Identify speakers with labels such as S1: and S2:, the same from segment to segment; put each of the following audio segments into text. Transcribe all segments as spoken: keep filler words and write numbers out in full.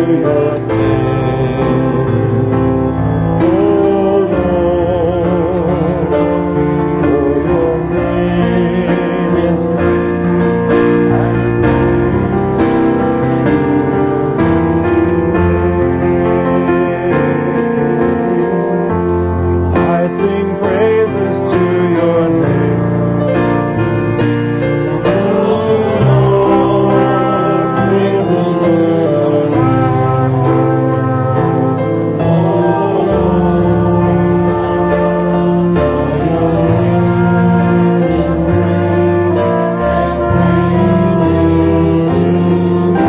S1: your name. Oh Lord, for your name is great and I sing praises to your name. Oh Lord, praises to your name. Oh Lord, for your name is great and greatly to be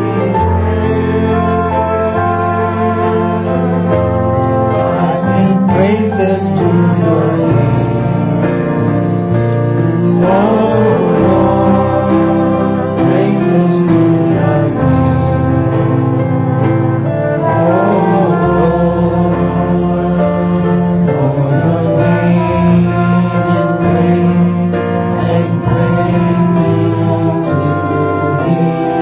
S1: praised. I sing praises to your name. Oh Lord, praises to your name. Oh Lord, for your name is great and greatly to be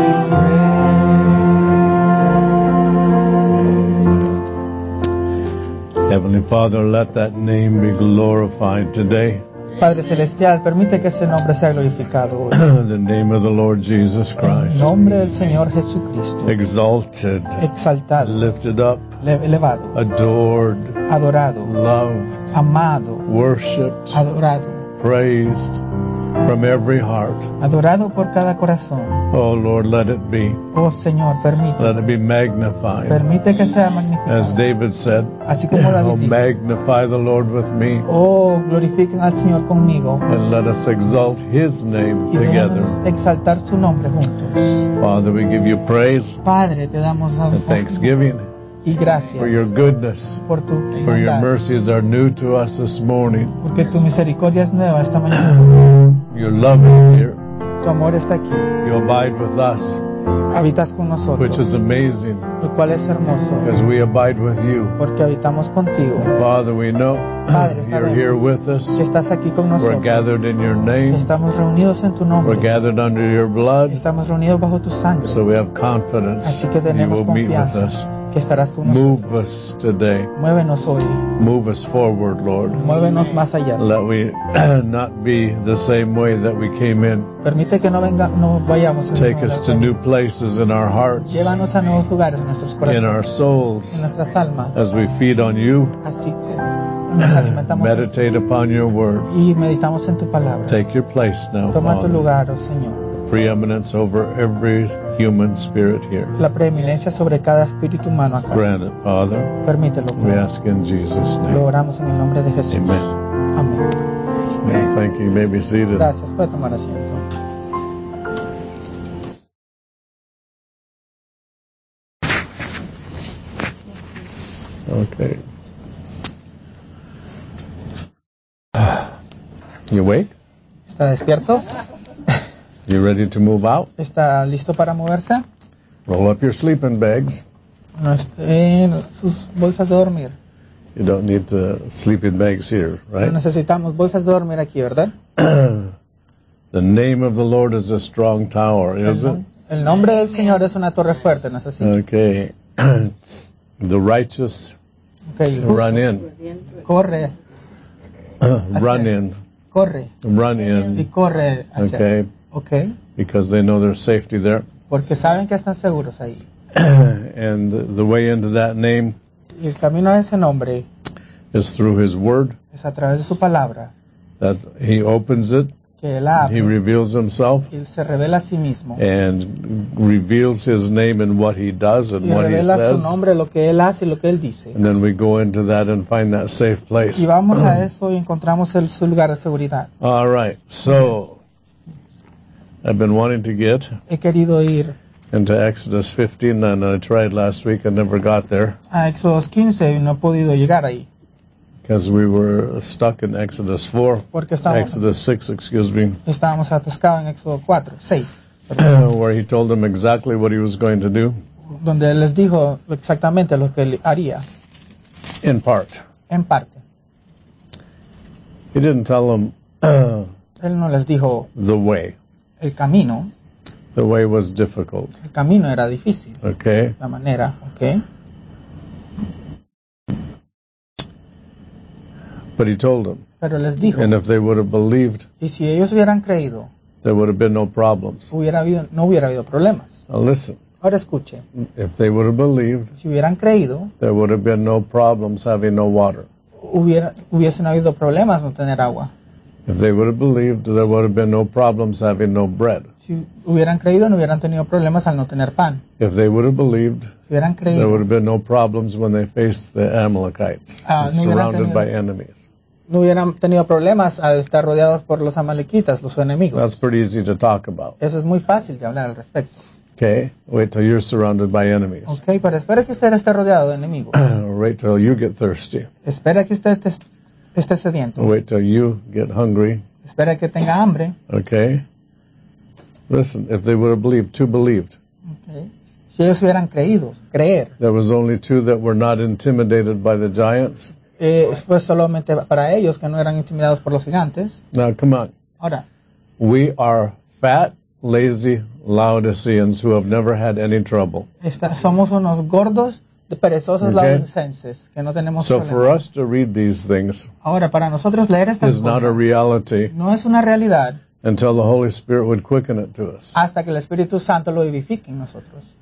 S1: praised. Heavenly Father, let that name be glorified today.
S2: Padre Celestial, permite que ese nombre sea glorificado hoy.
S1: The name of the Lord Jesus
S2: En
S1: Christ.
S2: nombre del Señor Jesucristo,
S1: Exalted,
S2: exaltado,
S1: lifted up,
S2: le- elevado,
S1: adored,
S2: adorado,
S1: loved,
S2: amado,
S1: worshipped,
S2: adorado,
S1: praised from every heart.
S2: adorado por cada corazón.
S1: Oh Lord, let it be.
S2: Oh Señor, permite,
S1: Let it be magnified.
S2: permite que sea
S1: As
S2: magnificado.
S1: David said,
S2: Así como David
S1: oh,
S2: dijo,
S1: magnify the Lord with me,
S2: oh, glorifiquen al Señor conmigo
S1: and let us exalt his name
S2: y
S1: together.
S2: déjanos exaltar su nombre juntos.
S1: Father, we give you praise
S2: Padre, te damos
S1: and thanksgiving
S2: y gracias
S1: for your goodness,
S2: por tu
S1: for your
S2: bondad,
S1: mercies are new to us this morning.
S2: porque tu misericordia es nueva esta mañana.
S1: Your love is here.
S2: Tu amor está aquí,
S1: You abide with us,
S2: habitas con
S1: which
S2: nosotros,
S1: is amazing,
S2: lo cual es hermoso,
S1: because we abide with you.
S2: porque habitamos contigo.
S1: Father, we know
S2: Padre,
S1: you're
S2: sabemos
S1: here with us.
S2: que estás aquí con
S1: We're
S2: nosotros.
S1: gathered in your name.
S2: Estamos reunidos en tu
S1: We're
S2: nombre.
S1: gathered under your blood.
S2: Estamos reunidos bajo tu sangre.
S1: So we have confidence
S2: Así que
S1: you
S2: tenemos
S1: will meet with
S2: confianza
S1: us.
S2: que estarás con
S1: Move
S2: nosotros.
S1: us today.
S2: Muévenos hoy.
S1: Move us forward, Lord.
S2: Muévenos más allá.
S1: Let we not be the same way that we came in.
S2: Permite que no venga, no vayamos en
S1: Take us to new places in our hearts,
S2: Llévanos a nuevos lugares en nuestros
S1: in
S2: corazones,
S1: our
S2: en
S1: souls,
S2: nuestras almas.
S1: as we feed on you,
S2: Así que nos alimentamos en-
S1: meditate upon your word.
S2: y meditamos en tu palabra.
S1: Take your place now,
S2: Toma tu
S1: Father.
S2: lugar, oh Señor.
S1: Preeminence over every human spirit here.
S2: La preeminencia sobre cada espíritu humano acá.
S1: Grant it, Father.
S2: Permítelo.
S1: We
S2: Padre.
S1: ask in Jesus'
S2: Lo
S1: name.
S2: oramos en el nombre de Jesús.
S1: Amen.
S2: Amén.
S1: Amen. Thank you. You may be seated.
S2: Gracias. Puede tomar asiento.
S1: Okay. You awake?
S2: ¿Está despierto?
S1: You ready to move out?
S2: ¿Está listo para moverse?
S1: Roll up your sleeping bags.
S2: No es- en sus bolsas de dormir.
S1: You don't need uh, sleeping bags here,
S2: No
S1: right?
S2: necesitamos bolsas de dormir aquí, ¿verdad?
S1: The name of the Lord is a strong tower,
S2: El,
S1: is it?
S2: nom- el nombre del Señor es una torre fuerte, ¿no es así?
S1: Okay. The righteous
S2: Ok, el justo
S1: run in.
S2: corre,
S1: Run in.
S2: corre
S1: Run
S2: y
S1: in.
S2: corre hacia.
S1: Okay.
S2: Ok,
S1: Because they know there's safety there.
S2: porque saben que están seguros ahí.
S1: And the way into that name
S2: Y el camino a ese nombre
S1: is through His Word.
S2: es a través de su palabra,
S1: That He opens it,
S2: que Él
S1: He
S2: abre,
S1: reveals Himself,
S2: Él se revela a sí mismo
S1: and reveals His name and what He does and
S2: y
S1: what He
S2: revela su
S1: says.
S2: nombre, lo que Él hace y lo que Él dice.
S1: And then we go into that and find that safe place.
S2: Y vamos a eso y encontramos el, su lugar de seguridad.
S1: All right. So I've been wanting to get
S2: He querido ir
S1: into Exodus fifteen, and I tried last week. I never got there
S2: a Éxodo quince y no he podido llegar ahí
S1: because we were stuck in Exodus four,
S2: porque estábamos,
S1: Exodus six, excuse me,
S2: estábamos atascados en Éxodo cuatro, seis, perdón,
S1: where He told them exactly what He was going to do
S2: donde Él les dijo exactamente lo que Él haría,
S1: in part.
S2: en parte.
S1: He didn't tell them uh,
S2: Él no les dijo
S1: the way.
S2: el camino,
S1: The way was difficult.
S2: El camino era difícil.
S1: Okay?
S2: La manera, ¿ok?
S1: But he told them,
S2: Pero les dijo,
S1: and if they would have believed,
S2: y si ellos hubieran creído,
S1: there would have been no problems.
S2: hubiera habido, no hubiera habido problemas.
S1: Now listen,
S2: Ahora escuche,
S1: if they would have believed,
S2: si hubieran creído,
S1: there would have been no problems having no water.
S2: hubiera, hubiesen habido problemas no tener agua.
S1: If they would have believed, there would have been no problems having no bread.
S2: Si hubieran creído, no hubieran tenido problemas al no tener pan.
S1: If they would have believed,
S2: Si hubieran
S1: there
S2: creído,
S1: would have been no problems when they faced the Amalekites,
S2: Ah, no hubieran
S1: surrounded
S2: tenido-
S1: by enemies.
S2: no hubieran tenido problemas al estar rodeados por los amalequitas, los enemigos.
S1: That's pretty easy to talk about.
S2: Eso es muy fácil de hablar al respecto.
S1: Okay? Wait till you're surrounded by enemies.
S2: Ok, pero espera que usted esté rodeado de enemigos.
S1: Wait till you get thirsty.
S2: Espera que usted te- esté sediento.
S1: Wait till you get hungry.
S2: Espera que tenga hambre.
S1: Okay? Listen, if they would have believed, two believed.
S2: Ok. Si ellos hubieran creído, creer,
S1: There was only two that were not intimidated by the giants.
S2: eh, fue solamente para ellos que no eran intimidados por los gigantes.
S1: Now, come on.
S2: Ahora,
S1: We are fat, lazy Laodiceans who have never had any trouble.
S2: esta- somos unos gordos, de perezosos
S1: Ok.
S2: laodicenses que no tenemos
S1: So for
S2: problemas.
S1: us to read these things
S2: Ahora, para nosotros leer estas
S1: is not a
S2: cosas
S1: reality
S2: no es una realidad
S1: until the Holy Spirit would quicken it to us.
S2: hasta que el Espíritu Santo lo vivifique en nosotros.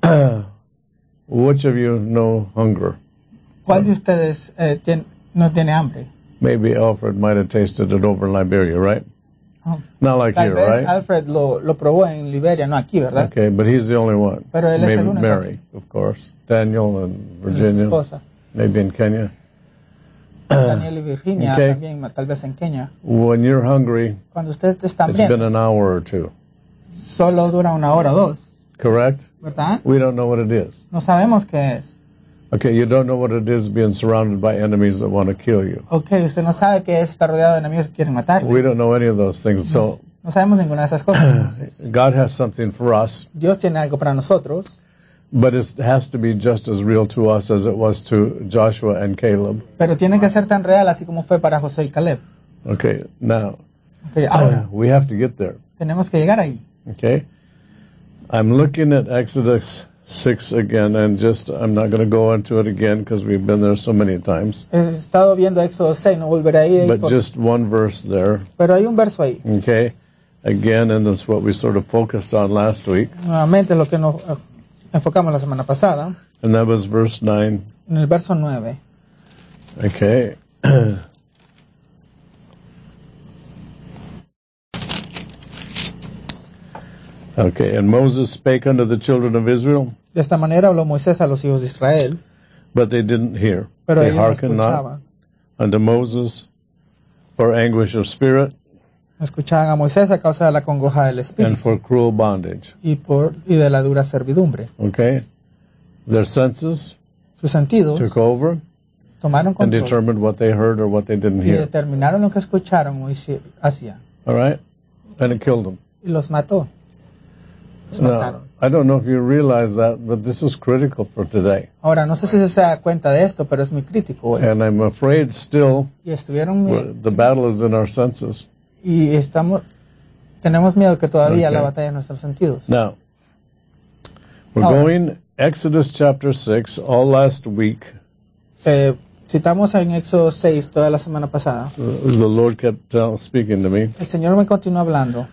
S1: Which of you know hunger?
S2: ¿Cuál de ustedes eh, tien- no tiene hambre?
S1: Maybe Alfred might have tasted it over in Liberia, right?
S2: Oh.
S1: Not like
S2: Tal
S1: here,
S2: vez
S1: right?
S2: Alfred lo, lo probó en Liberia, no aquí, ¿verdad?
S1: Okay, but he's the only one.
S2: Pero él es
S1: Maybe
S2: el único.
S1: Mary, of course. Daniel and
S2: Y su
S1: Virginia.
S2: esposa.
S1: Maybe in Kenya.
S2: Daniel y Virginia,
S1: Okay.
S2: también, tal vez en Kenia.
S1: When you're hungry,
S2: Cuando usted está
S1: it's been
S2: hambriento,
S1: an hour or two.
S2: solo dura una hora o dos,
S1: Correct?
S2: ¿verdad?
S1: We don't know what it is.
S2: No sabemos qué es.
S1: Okay, you don't know what it is being surrounded by enemies that want to kill you.
S2: Ok, usted no sabe qué es estar rodeado de enemigos que quieren matarle.
S1: We don't know any of those things. So
S2: No sabemos ninguna de esas cosas. Entonces,
S1: God has something for us,
S2: Dios tiene algo para nosotros,
S1: but it has to be just as real to us as it was to Joshua and Caleb.
S2: pero tiene que ser tan real así como fue para José y Caleb.
S1: Okay, now
S2: Ok, ahora,
S1: we have to get there.
S2: tenemos que llegar ahí.
S1: Okay, I'm looking at Exodus six again, and just I'm not going to go into it again because we've been there so many times.
S2: He estado viendo Éxodo seis, no volveré a ir ahí,
S1: But
S2: por-
S1: just one verse there.
S2: pero hay un verso ahí.
S1: Okay, again, and that's what we sort of focused on last week,
S2: Nuevamente lo que nos eh, enfocamos la semana pasada,
S1: and that was verse nine.
S2: en el verso nueve.
S1: Okay. Okay, and Moses spake unto the children of Israel,
S2: De esta manera habló Moisés a los hijos de Israel,
S1: but they didn't hear.
S2: pero
S1: They
S2: ellos no
S1: hearkened not
S2: escuchaban.
S1: unto Moses for anguish of spirit
S2: No escuchaban a Moisés a causa de la congoja del
S1: and
S2: espíritu
S1: for cruel bondage.
S2: y, por, y de la dura servidumbre.
S1: Okay? Their senses
S2: Sus sentidos
S1: took over
S2: tomaron
S1: and
S2: control
S1: determined what they heard or what they didn't
S2: y
S1: hear.
S2: determinaron lo que escucharon o hici- hacían.
S1: All right? And it killed them.
S2: Y los mató. Los
S1: Now,
S2: mataron.
S1: I don't know if you realize that, but this is critical for today.
S2: Ahora, no sé si se da cuenta de esto, pero es muy crítico hoy.
S1: And I'm afraid still
S2: Y estuvieron mi-
S1: well, the battle is in our senses.
S2: y estamos tenemos miedo que todavía
S1: Okay.
S2: la batalla en nuestros sentidos.
S1: Now, we're
S2: Oh.
S1: going Exodus chapter six all last week.
S2: Eh, citamos en Éxodo seis toda la semana pasada.
S1: uh, The Lord kept tell, speaking to me.
S2: El Señor me continuó hablando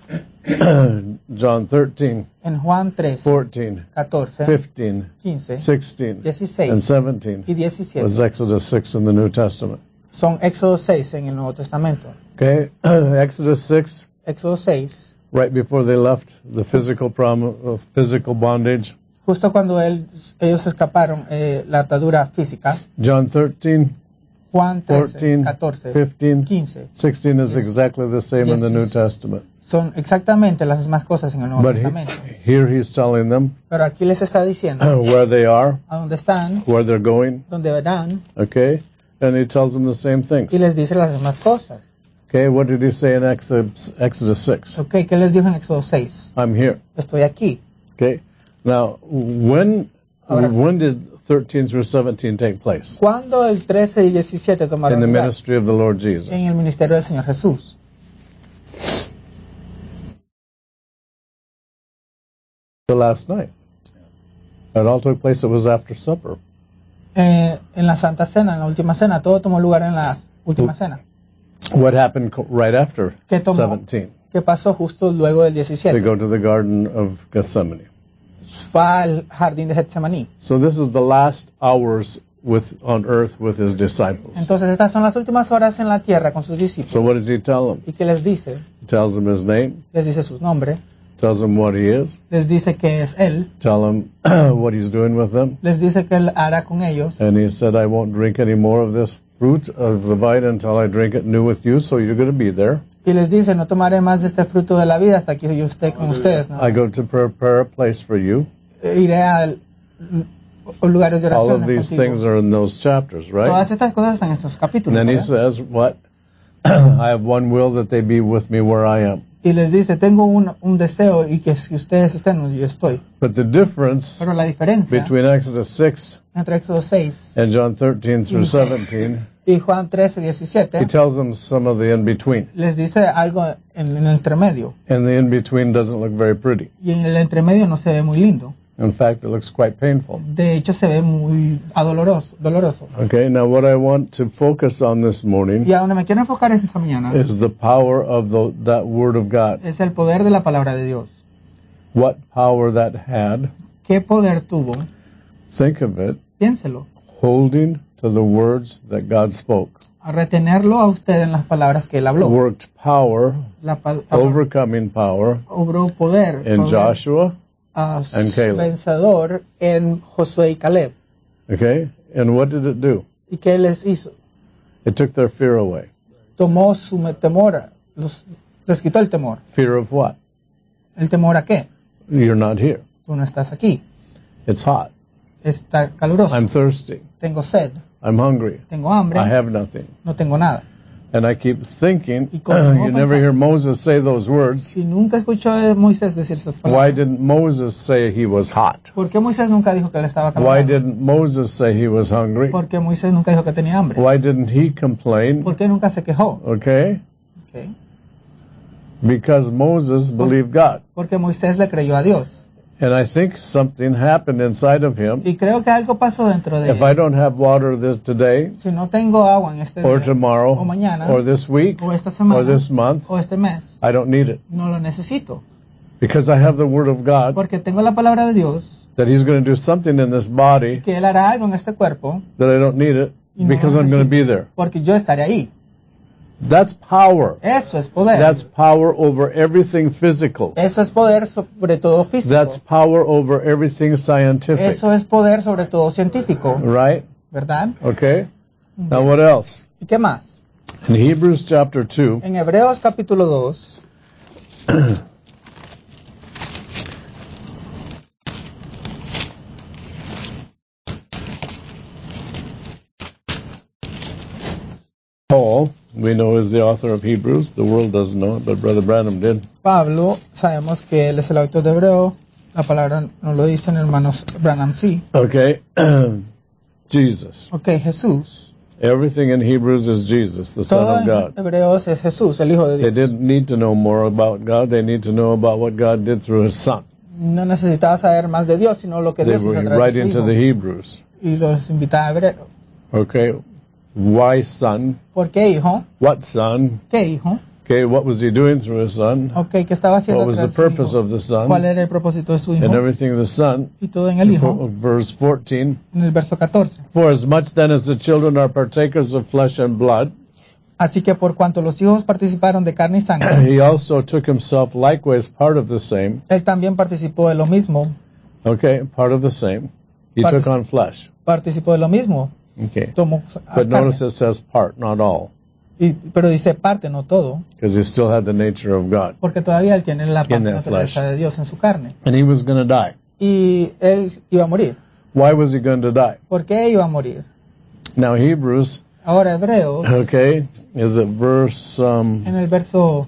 S1: John thirteen,
S2: en Juan trece,
S1: fourteen,
S2: catorce,
S1: fifteen,
S2: quince,
S1: sixteen,
S2: dieciséis
S1: and seventeen
S2: y diecisiete.
S1: was Exodus six in the New Testament.
S2: Son Éxodo seis en el Nuevo Testamento.
S1: Okay, Exodus six,
S2: Éxodo seis,
S1: right before they left the physical prom of physical bondage.
S2: justo cuando él- ellos escaparon eh, la atadura física.
S1: John thirteen,
S2: Juan trece,
S1: fourteen,
S2: catorce,
S1: fifteen,
S2: quince.
S1: sixteen is exactly the same in the New
S2: Dieciséis.
S1: Testament.
S2: Son exactamente las mismas cosas en el Nuevo
S1: But he,
S2: Testamento.
S1: here he's telling them
S2: Pero aquí les está diciendo
S1: where they are,
S2: a dónde están,
S1: where they're going,
S2: dónde verán,
S1: okay? And he tells them the same things.
S2: y les dice las mismas cosas.
S1: Okay, what did he say in Exodus, Exodus six?
S2: Ok, ¿qué les dijo en Éxodo seis?
S1: I'm here.
S2: Estoy aquí.
S1: Okay? Now, when
S2: Ahora-
S1: when did thirteen through seventeen take place?
S2: ¿Cuándo el trece y diecisiete
S1: In
S2: tomaron
S1: the
S2: lugar?
S1: ministry of the Lord Jesus.
S2: En el ministerio del Señor Jesús.
S1: The last night. It all took place, it was after supper.
S2: Eh, en la Santa Cena, en la Última Cena, todo tomó lugar en la Última Cena.
S1: What happened co- right after
S2: ¿Qué tomó?
S1: seventeen?
S2: ¿Qué pasó justo luego del
S1: They
S2: diecisiete?
S1: go to the Garden of Gethsemane.
S2: Fue al jardín de Getsemaní.
S1: So this is the last hours with on earth with his disciples.
S2: Entonces estas son las últimas horas en la tierra con sus discípulos.
S1: So what does he tell them?
S2: ¿Y qué les dice?
S1: He tells them his name,
S2: Les dice su nombre,
S1: tells them what he is,
S2: les dice que es Él,
S1: tell them what he's doing with them.
S2: les dice que Él hará con ellos.
S1: And he said, I won't drink any more of this fruit of the vine until I drink it new with you, so you're going to be there.
S2: Y les dice, no tomaré más de este fruto de la vida hasta que yo esté con ustedes. ¿No?
S1: I go to prepare a place for you.
S2: Iré a lugares de
S1: All
S2: oración
S1: of these
S2: contigo.
S1: things are in those chapters,
S2: Todas
S1: right?
S2: estas cosas están en estos
S1: And
S2: capítulos.
S1: then he
S2: ¿verdad?
S1: says, what? I have one will that they be with me where I am.
S2: Y les dice, tengo un, un deseo y que si ustedes estén donde yo estoy.
S1: But the difference
S2: Pero la diferencia
S1: between Exodus six
S2: entre Éxodo seis
S1: and John thirteen through seventeen,
S2: y Juan trece, diecisiete,
S1: he tells them some of the in-between.
S2: les dice algo en, en el entremedio.
S1: And the in-between doesn't look very pretty.
S2: Y en el entremedio no se ve muy lindo.
S1: In fact, it looks quite painful.
S2: De hecho, se ve muy adoloroso, doloroso.
S1: Okay, now what I want to focus on this morning
S2: Y a donde me quiero enfocar esta mañana
S1: is the power of the, that Word of God.
S2: es el poder de la palabra de Dios.
S1: What power that had,
S2: ¿Qué poder tuvo?
S1: think of it,
S2: Piénselo.
S1: holding to the words that God spoke.
S2: A retenerlo a usted en las palabras que él habló.
S1: Worked power,
S2: La pal-
S1: overcoming power
S2: obró poder,
S1: in
S2: poder
S1: Joshua,
S2: ah,
S1: and Caleb.
S2: vencedor en Josué y Caleb.
S1: okay? And what did it do?
S2: ¿Y qué les hizo?
S1: It took their fear away.
S2: Tomó su me- temor, los- les quitó el temor.
S1: Fear of what?
S2: ¿El temor a qué?
S1: You're not here.
S2: Tú no estás aquí.
S1: It's hot.
S2: Está caluroso.
S1: I'm thirsty.
S2: Tengo sed.
S1: I'm hungry.
S2: Tengo hambre.
S1: I have nothing.
S2: No tengo nada.
S1: And I keep thinking,
S2: Y continúo
S1: you never
S2: pensando.
S1: hear Moses say those words.
S2: Si nunca escuchó a Moisés decir estas
S1: Why
S2: palabras,
S1: didn't Moses say he was hot?
S2: ¿por qué Moisés nunca dijo que él estaba
S1: Why
S2: calorado?
S1: didn't Moses say he was hungry?
S2: ¿Por qué Moisés nunca dijo que tenía hambre?
S1: Why didn't he complain?
S2: ¿Por qué nunca se quejó?
S1: Okay?
S2: Okay.
S1: Because Moses believed God.
S2: Porque Moisés le creyó a Dios.
S1: And I think something happened inside of him.
S2: Y creo que algo pasó dentro de
S1: If I
S2: él.
S1: don't have water this today,
S2: Si no tengo agua en este
S1: or
S2: día,
S1: tomorrow,
S2: o mañana,
S1: or this week,
S2: o esta semana,
S1: or this month,
S2: o este mes,
S1: I don't need it.
S2: no lo necesito.
S1: Because I have the Word of God
S2: Porque tengo la palabra de Dios,
S1: that He's going to do something in this body
S2: que Él hará algo en este cuerpo,
S1: that I don't need it
S2: y no
S1: because
S2: lo
S1: I'm going to be
S2: necesito,
S1: there.
S2: porque yo estaré ahí.
S1: That's power.
S2: Eso es poder.
S1: That's power over everything physical.
S2: Eso es poder sobre todo físico.
S1: That's power over everything scientific.
S2: Eso es poder sobre todo científico,
S1: Right?
S2: ¿verdad?
S1: Okay? Now what else?
S2: ¿Y qué más?
S1: In Hebrews chapter two,
S2: En Hebreos capítulo dos,
S1: Paul, we know is the author of Hebrews. The world doesn't know it, but Brother Branham did.
S2: Pablo, sabemos que él es el autor de Hebreo, la palabra nos lo dicen hermanos Branham sí.
S1: Okay? Jesus.
S2: Ok, Jesús.
S1: Everything in Hebrews is Jesus, the Son
S2: Todo
S1: of
S2: en
S1: God.
S2: Hebreos es Jesús, el Hijo de
S1: They
S2: Dios.
S1: didn't need to know more about God. They need to know about what God did through His Son.
S2: No necesitaba saber más de Dios, sino lo que
S1: They
S2: Dios hizo a
S1: were
S2: través de
S1: writing
S2: su
S1: to the
S2: Hijo.
S1: Hebrews.
S2: Y los invitaba a Hebreo.
S1: Okay? Why Son?
S2: ¿Por qué hijo?
S1: What Son?
S2: ¿Qué hijo?
S1: Okay, what was He doing through His Son?
S2: Ok, ¿qué estaba haciendo
S1: What was
S2: a
S1: the
S2: través de su
S1: purpose
S2: hijo?
S1: of the Son?
S2: ¿Cuál era el propósito de su hijo?
S1: And everything the Son.
S2: Y todo en el hijo,
S1: Verse fourteen.
S2: en el verso catorce.
S1: For as much then as the children are partakers of flesh and blood,
S2: Así que por cuanto los hijos participaron de carne y sangre,
S1: He also took Himself likewise part of the same.
S2: él también participó de lo mismo.
S1: Okay, part of the same. He
S2: Partic-
S1: took on flesh.
S2: Participó de lo mismo.
S1: Okay.
S2: Tomó a
S1: But
S2: carne.
S1: notice it says part, not all.
S2: Y- pero dice parte, no todo.
S1: Because He still had the nature of God.
S2: Porque todavía él tiene la
S1: In that
S2: naturaleza
S1: flesh.
S2: de Dios en su carne.
S1: And He was going to die.
S2: Y él iba a morir.
S1: Why was He going to die?
S2: ¿Por qué iba a morir?
S1: Now Hebrews,
S2: Ahora Hebreos,
S1: okay, is it verse, um,
S2: en el verso,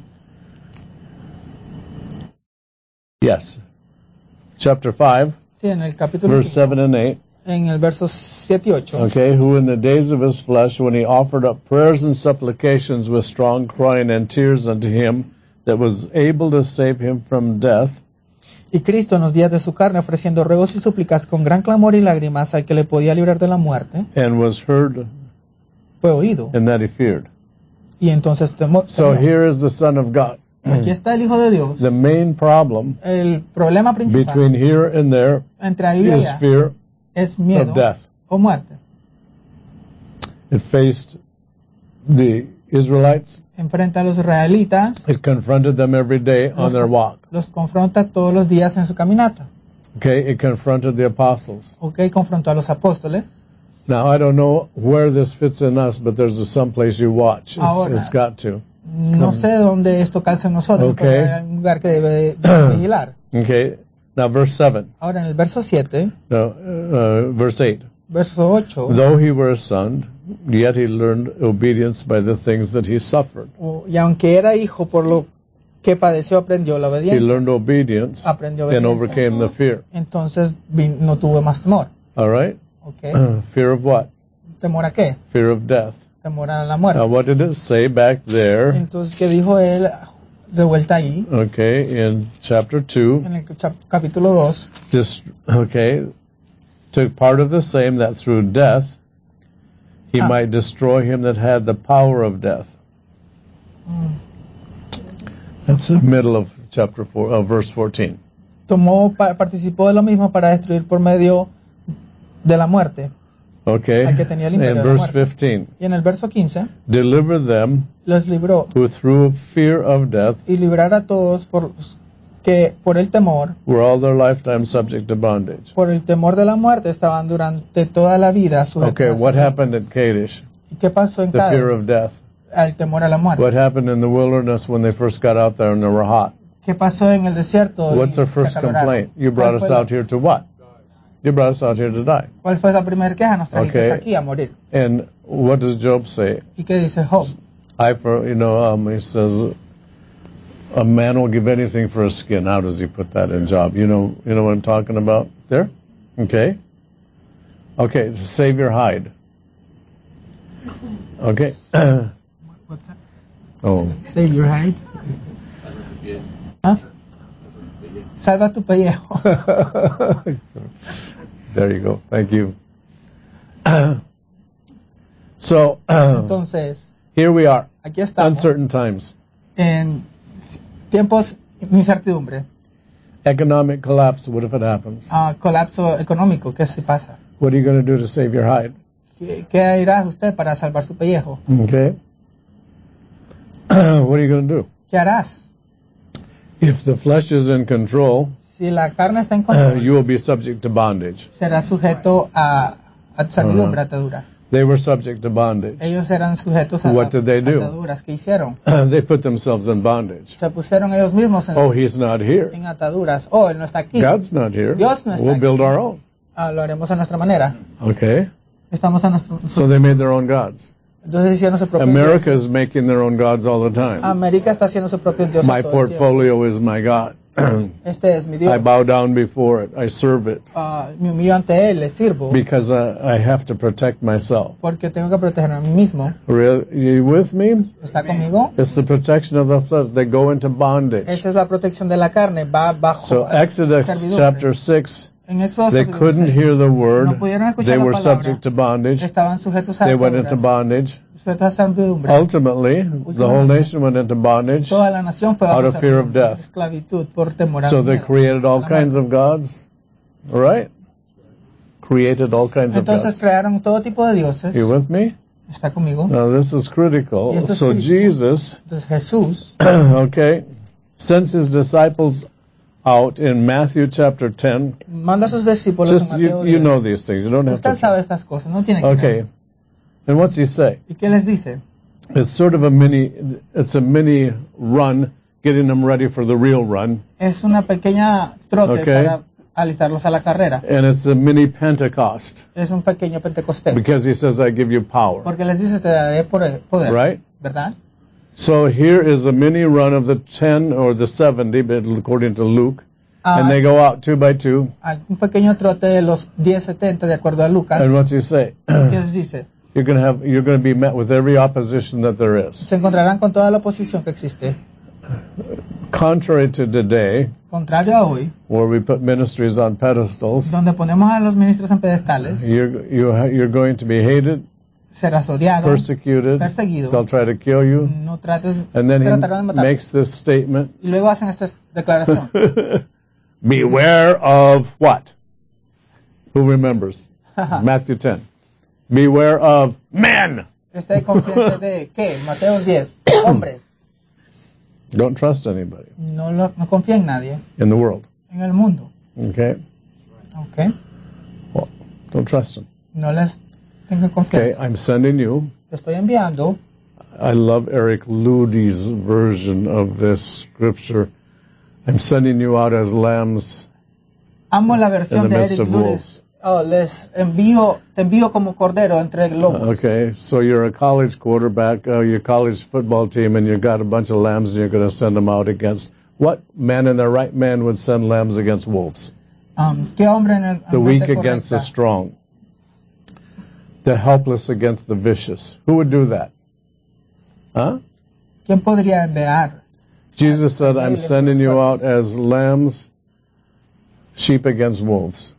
S1: yes, chapter five,
S2: sí, en el capítulo
S1: verse
S2: cinco,
S1: seven and eight.
S2: en el verso siete y ocho,
S1: Okay, who in the days of His flesh, when He offered up prayers and supplications with strong crying and tears unto Him that was able to save him from death,
S2: Y Cristo en los días de su carne, ofreciendo ruegos y súplicas con gran clamor y lágrimas al que le podía librar de la muerte,
S1: and was heard,
S2: fue oído.
S1: and that he feared.
S2: Y entonces temó.
S1: So
S2: temió.
S1: here is the Son of God.
S2: Aquí está el Hijo de Dios.
S1: The main problem
S2: El problema principal
S1: between here and there
S2: entre ahí y
S1: is
S2: allá
S1: fear
S2: es miedo
S1: of death.
S2: o muerte.
S1: It faced the Israelites.
S2: Enfrenta a los israelitas,
S1: It confronted them every day on
S2: los,
S1: their walk.
S2: los confronta todos los días en su caminata.
S1: Okay, it confronted the apostles.
S2: Okay, confrontó a los apóstoles.
S1: Now I don't know where this fits in us, but there's a someplace you watch. It's,
S2: Ahora,
S1: it's got to.
S2: No sé dónde esto calza en nosotros,
S1: Okay.
S2: pero hay un lugar que debe de, de vigilar.
S1: Okay, now verse seven.
S2: Ahora en el verso siete,
S1: No, uh, verse eight.
S2: verso ocho,
S1: Though he were a son, yet he learned obedience by the things that he suffered.
S2: y aunque era hijo, por lo que padeció, aprendió la
S1: He
S2: obediencia.
S1: learned obedience
S2: Aprendió
S1: and
S2: obediencia.
S1: overcame the fear.
S2: Entonces vin- no tuvo más temor.
S1: All right?
S2: Okay.
S1: Fear of what?
S2: ¿Temor a qué?
S1: Fear of death.
S2: Temor a la muerte.
S1: Now, what did it say back there?
S2: Entonces, ¿qué dijo él de vuelta ahí?
S1: Okay, in chapter two,
S2: En el chap- capítulo dos,
S1: just, okay, took part of the same, that through death he
S2: Ah.
S1: might destroy him that had the power of death.
S2: mm,
S1: That's the middle of chapter four, uh, verse fourteen.
S2: tomó, pa- participó de lo mismo para destruir por medio de la muerte.
S1: Okay,
S2: Al que tenía el imperio
S1: in
S2: de la
S1: verse
S2: muerte.
S1: fifteen,
S2: Y en el verso quince,
S1: deliver them
S2: los libró
S1: who through fear of death
S2: y librar a todos por que por el temor,
S1: were all their lifetime subject to bondage.
S2: por el temor de la muerte estaban durante toda la vida sujetos.
S1: Okay,
S2: a
S1: what
S2: su-
S1: happened at Kadesh?
S2: ¿Y qué pasó en
S1: The fear
S2: Cádiz?
S1: of death.
S2: Al temor a la muerte.
S1: What happened in the wilderness when they first got out there and they were hot?
S2: ¿Qué pasó en el desierto?
S1: What's
S2: y
S1: their
S2: se
S1: first
S2: acaloraron?
S1: complaint? You brought
S2: ¿Cuál
S1: us
S2: fue la-
S1: out here to what? You brought us out here to die.
S2: ¿Cuál fue la primera queja? Nos trajiste
S1: Okay.
S2: aquí a morir.
S1: And what does Job say?
S2: ¿Y qué dice Job?
S1: I for you know um, he says a man will give anything for a skin. How does he put that in Job? You know you know what I'm talking about there? Okay. Okay, to save your hide. Okay.
S2: What's that?
S1: Oh.
S2: Save your hide. ¿Ah? Salva tu pellejo.
S1: There you go. Thank you. So
S2: Entonces,
S1: here we are.
S2: aquí estamos
S1: Uncertain times.
S2: en tiempos de incertidumbre.
S1: Economic collapse. What if it happens?
S2: Ah, colapso económico. ¿Qué se pasa?
S1: What are you going to do to save your hide?
S2: ¿Qué, qué hará usted para salvar su pellejo?
S1: Okay. What are you going to do?
S2: ¿Qué harás?
S1: If the flesh is in control,
S2: Si la carne está en
S1: uh,
S2: control,
S1: you will be subject to bondage.
S2: será sujeto a, a servidumbre,
S1: Ajá.
S2: atadura.
S1: They were subject to bondage.
S2: Ellos eran sujetos a
S1: What did they do?
S2: ataduras. ¿Qué hicieron?
S1: They put themselves in bondage.
S2: Se pusieron ellos mismos en,
S1: Oh, he's not here.
S2: en ataduras. Oh, él no está aquí.
S1: God's not here.
S2: Dios no está
S1: We'll
S2: aquí.
S1: build our own.
S2: Ah, lo haremos a nuestra manera.
S1: Okay.
S2: Estamos a nuestro.
S1: So they made their own gods.
S2: Entonces hicieron su propio
S1: America
S2: Dios.
S1: is making their own gods all the time.
S2: América está haciendo su propio Dios.
S1: My
S2: todo el tiempo.
S1: portfolio is my God.
S2: Este es mi Dios.
S1: I bow down before it. I serve it
S2: Ah, me humillo ante él, le sirvo.
S1: because uh, I have to protect myself.
S2: Porque tengo que protegerme a mí mismo.
S1: Real, you with me?
S2: ¿Está conmigo?
S1: It's the protection of the flesh. They go into bondage.
S2: Esa es la protección de la carne. Va bajo.
S1: So Exodus
S2: servidumbre.
S1: chapter six,
S2: En Éxodo
S1: they
S2: capítulo
S1: couldn't
S2: seis,
S1: hear the
S2: no
S1: word.
S2: pudieron escuchar
S1: They
S2: la
S1: were
S2: palabra.
S1: subject to bondage.
S2: Estaban sujetos a
S1: They went
S2: ataduras,
S1: into bondage.
S2: sujetos a servidumbre.
S1: Ultimately, the whole nation went into bondage.
S2: Toda la nación fue
S1: out
S2: bajo
S1: of fear of
S2: servidumbre,
S1: death.
S2: esclavitud por temor al
S1: So they
S2: miedo,
S1: created all
S2: a la
S1: kinds
S2: muerte.
S1: of gods. All right? Created all kinds of
S2: Entonces
S1: gods.
S2: crearon todo tipo de dioses.
S1: You with me?
S2: ¿Está conmigo?
S1: Now this is critical.
S2: Y esto es
S1: So
S2: crítico.
S1: Jesus,
S2: Entonces Jesús
S1: okay, sends his disciples out in Matthew chapter ten.
S2: manda a sus discípulos
S1: Just
S2: en
S1: you,
S2: Mateo
S1: you
S2: diez.
S1: know these things. You don't have
S2: Usted sabe
S1: to.
S2: estas cosas, no tiene que
S1: Okay.
S2: saber.
S1: And what's he say?
S2: ¿Y qué les dice?
S1: It's sort of a mini. It's a mini run, getting them ready for the real run,
S2: Es una pequeña trote
S1: Okay.
S2: para alistarlos a la carrera.
S1: and it's a mini Pentecost
S2: Es un pequeño Pentecostés.
S1: because he says, "I give you power."
S2: Porque les dice, te daré poder, poder,
S1: Right?
S2: ¿verdad?
S1: So here is a mini run of the ten or the seventy, but according to Luke,
S2: Ah,
S1: and they go out two by two.
S2: hay un pequeño trote de los diez setenta de acuerdo a Lucas.
S1: And what's he say?
S2: ¿Qué les dice?
S1: You're going to have, you're going to be met with every opposition that there is.
S2: Se encontrarán con toda la oposición que existe.
S1: contrary to today,
S2: contrario a hoy,
S1: where we put ministries on pedestals,
S2: donde ponemos a los ministros en pedestales,
S1: you're, you ha- you're going to be hated,
S2: serás odiado,
S1: persecuted,
S2: perseguido,
S1: they'll try to kill you,
S2: no trates,
S1: and then
S2: tratarán de
S1: he
S2: matar.
S1: makes this statement,
S2: Y luego hacen esta declaración.
S1: beware of what? Who remembers? Matthew ten. Beware of men.
S2: Esté consciente de ¿qué? Mateo diez. Hombre,
S1: Don't trust anybody
S2: no, lo, no confía en nadie
S1: in the world.
S2: en el mundo.
S1: Okay?
S2: ¿Ok?
S1: Well, don't trust them.
S2: No les tengo
S1: Okay,
S2: confianza.
S1: I'm sending you.
S2: Te estoy enviando.
S1: I love Eric Ludy's version of this scripture. I'm sending you out as lambs.
S2: Amo la
S1: In
S2: versión
S1: the
S2: de
S1: midst
S2: Eric
S1: of
S2: Ludes.
S1: wolves.
S2: Oh, les envío, te envío como cordero entre lobos.
S1: Okay, so you're a college quarterback, uh, your college football team, and you've got a bunch of lambs, and you're going to send them out against what man in their right man would send lambs against wolves?
S2: Um, ¿Qué hombre en el
S1: The
S2: en
S1: weak
S2: mente
S1: against the
S2: correcta?
S1: strong, the helpless against the vicious. Who would do that? Huh?
S2: ¿Quién podría enviar?
S1: Jesus said, I'm sending you out as lambs, sheep against wolves.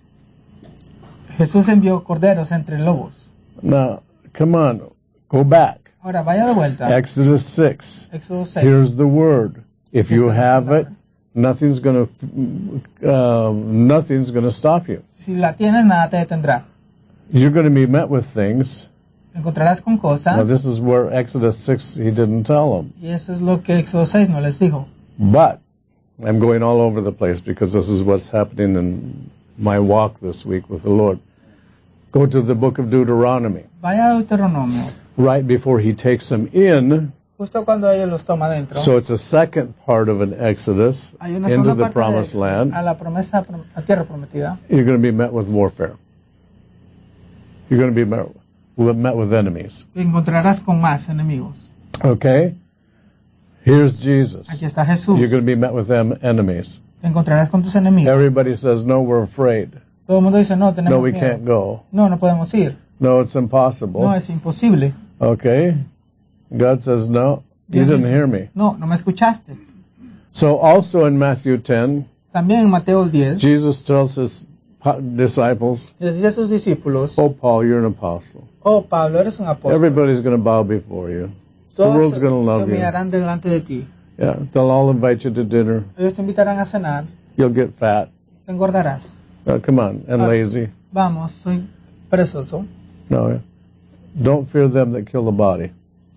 S2: Jesús envió corderos entre lobos.
S1: Now, come on, go back.
S2: Ahora vaya de vuelta.
S1: Exodus six.
S2: Éxodo seis.
S1: Here's the word. If you have it, nothing's going to uh, nothing's going to stop you.
S2: Si la tienes, nada te detendrá.
S1: You're going to be met with things.
S2: Encontrarás con cosas.
S1: Now, this is where Exodus six, he didn't tell them.
S2: Y eso es lo que Éxodo seis no les dijo.
S1: But I'm going all over the place because this is what's happening in my walk this week with the Lord. Go to the book of Deuteronomy.
S2: Vaya a Deuteronomio.
S1: Right before he takes them in.
S2: Justo cuando ellos los toma dentro.
S1: So it's a second part of an Exodus
S2: Hay una
S1: into
S2: segunda
S1: the
S2: parte
S1: promised
S2: de,
S1: land.
S2: a la promesa, a tierra prometida.
S1: You're going to be met with warfare. You're going to be met, met with enemies.
S2: Encontrarás con más enemigos.
S1: Okay? Here's Jesus.
S2: Aquí está Jesús.
S1: You're going to be met with them enemies.
S2: Encontrarás con tus enemigos.
S1: Everybody says, no, we're afraid.
S2: Todo el mundo dice, no, tenemos
S1: No, we
S2: miedo.
S1: can't go.
S2: No, no podemos ir.
S1: No, it's impossible.
S2: No, es imposible.
S1: Okay? God says, no, you
S2: Dios
S1: didn't
S2: dice,
S1: hear me.
S2: No, no me escuchaste.
S1: So also in Matthew ten,
S2: También en Mateo diez,
S1: Jesus tells his po- disciples,
S2: les dice a sus discípulos,
S1: oh, Paul, you're an apostle.
S2: oh, Pablo, eres un apóstol.
S1: Everybody's going to bow before you. The
S2: Todos
S1: world's
S2: se
S1: going to love
S2: se
S1: you.
S2: humillarán delante de ti.
S1: Yeah, they'll all invite you to dinner.
S2: Ellos te invitarán a cenar,
S1: You'll get fat.
S2: te engordarás.
S1: Oh, come on, and
S2: Ah.
S1: lazy.
S2: Vamos, soy perezoso.
S1: No, don't fear them that kill the body.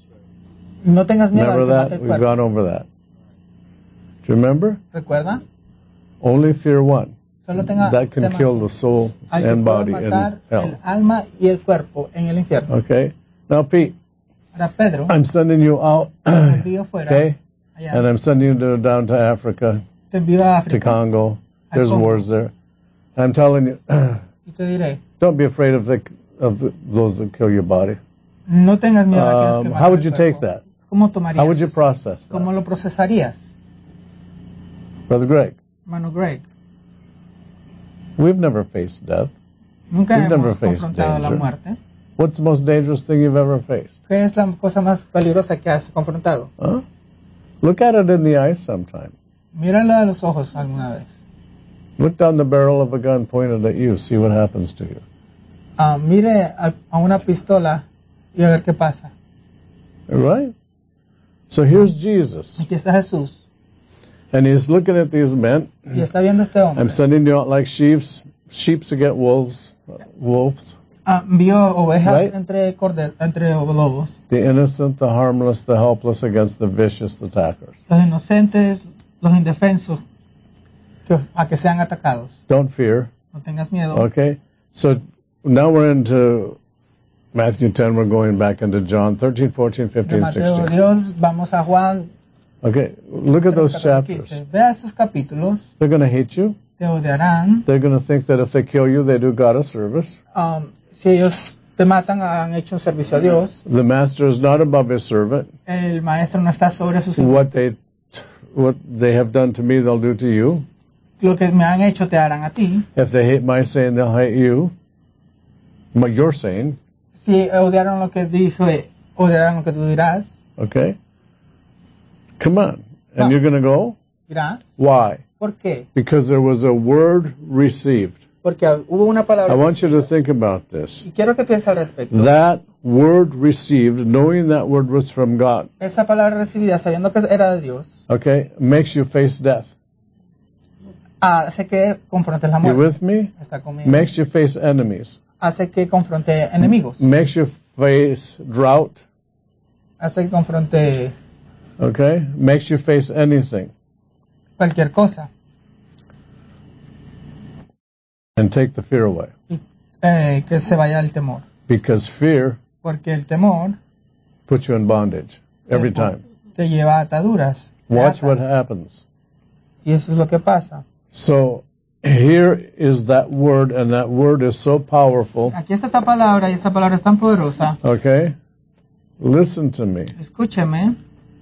S2: No tengas miedo al
S1: Remember
S2: que mate
S1: that?
S2: el
S1: We've
S2: cuerpo.
S1: gone over that. Do you remember?
S2: ¿Recuerda?
S1: Only fear one.
S2: Solo tenga
S1: That can
S2: tema
S1: kill the soul
S2: al que
S1: and
S2: puede
S1: body in
S2: matar el
S1: hell.
S2: alma y el cuerpo en el infierno.
S1: Okay? Now, Pete,
S2: Ahora Pedro,
S1: I'm sending you out.
S2: te envío fuera,
S1: Okay?
S2: allá,
S1: And I'm sending you to, down to Africa,
S2: te envío a
S1: to
S2: África
S1: Congo.
S2: Al
S1: There's
S2: Congo.
S1: wars there. I'm telling you,
S2: y te diré,
S1: don't be afraid of the of the, those that kill your body.
S2: no tengas miedo a aquellos que
S1: Um,
S2: matan
S1: how would
S2: el
S1: you
S2: cuerpo.
S1: take that?
S2: ¿Cómo tomarías?
S1: How would you
S2: eso?
S1: process
S2: ¿Cómo
S1: that?
S2: lo procesarías?
S1: Brother Greg,
S2: Hermano Greg,
S1: we've never faced death.
S2: nunca
S1: We've never
S2: hemos
S1: faced
S2: confrontado la
S1: danger.
S2: muerte.
S1: What's the most dangerous thing you've ever faced?
S2: ¿Qué es la cosa más peligrosa que has confrontado?
S1: Huh? Look at it in the eyes sometime.
S2: Míralo a los ojos alguna vez.
S1: Look down the barrel of a gun pointed at you. See what happens to you.
S2: Ah, mire a, a una pistola y a ver qué pasa.
S1: Right? So here's Jesus.
S2: Aquí está Jesús
S1: And he's looking at these men.
S2: y está viendo a este hombre.
S1: I'm sending you out like sheep. Sheep to get wolves. Wolves.
S2: Ah, vio ovejas
S1: Right.
S2: entre, corde- entre lobos,
S1: The innocent, the harmless, the helpless against the vicious attackers.
S2: los inocentes, los indefensos, que- a que sean atacados.
S1: Don't fear.
S2: No tengas miedo.
S1: Okay? So now we're into Matthew ten. We're going back into John thirteen, fourteen,
S2: De
S1: fifteen,
S2: Mateo
S1: sixteen.
S2: Dios, vamos a Juan.
S1: Okay? Look at those
S2: tres, catorce,
S1: chapters.
S2: quince. Vea esos capítulos,
S1: They're going to hate you.
S2: te odiarán.
S1: They're going to think that if they kill you, they do God a service.
S2: Um, si ellos te matan, han hecho un servicio a Dios.
S1: The master is not above his servant.
S2: El maestro no está sobre sus siervos.
S1: What they, what they have done to me, they'll do to you.
S2: Lo que me han hecho te harán a ti.
S1: If they hate my saying, they'll hate you. What you're saying,
S2: Si odiaron lo que dije, odiarán lo que tú dirás.
S1: okay? Come on. And you're going to go?
S2: ¿Irás?
S1: Why?
S2: ¿Por qué?
S1: Because there was a word received.
S2: Porque hubo una palabra
S1: I want you to
S2: recibida.
S1: think about this.
S2: Y quiero que piense al respecto.
S1: That word received, knowing that word was from God,
S2: Esa palabra recibida, sabiendo que era de Dios,
S1: okay, makes you face death.
S2: hace que confrontes la
S1: You
S2: muerte.
S1: with me?
S2: Está conmigo.
S1: Makes you face enemies.
S2: Hace que confronte enemigos.
S1: Makes you face drought.
S2: Hace que confronte
S1: Okay? Makes you face anything.
S2: cualquier cosa.
S1: And take the fear away.
S2: Y eh, que se vaya el temor.
S1: Because fear
S2: Porque el temor
S1: puts you in bondage every
S2: te,
S1: time.
S2: te lleva a ataduras. te
S1: Watch
S2: ata.
S1: what happens.
S2: Y eso es lo que pasa.
S1: So here is that word, and that word is so powerful.
S2: Aquí está esta palabra y esta palabra es tan poderosa.
S1: Okay? Listen to me.
S2: Escúcheme.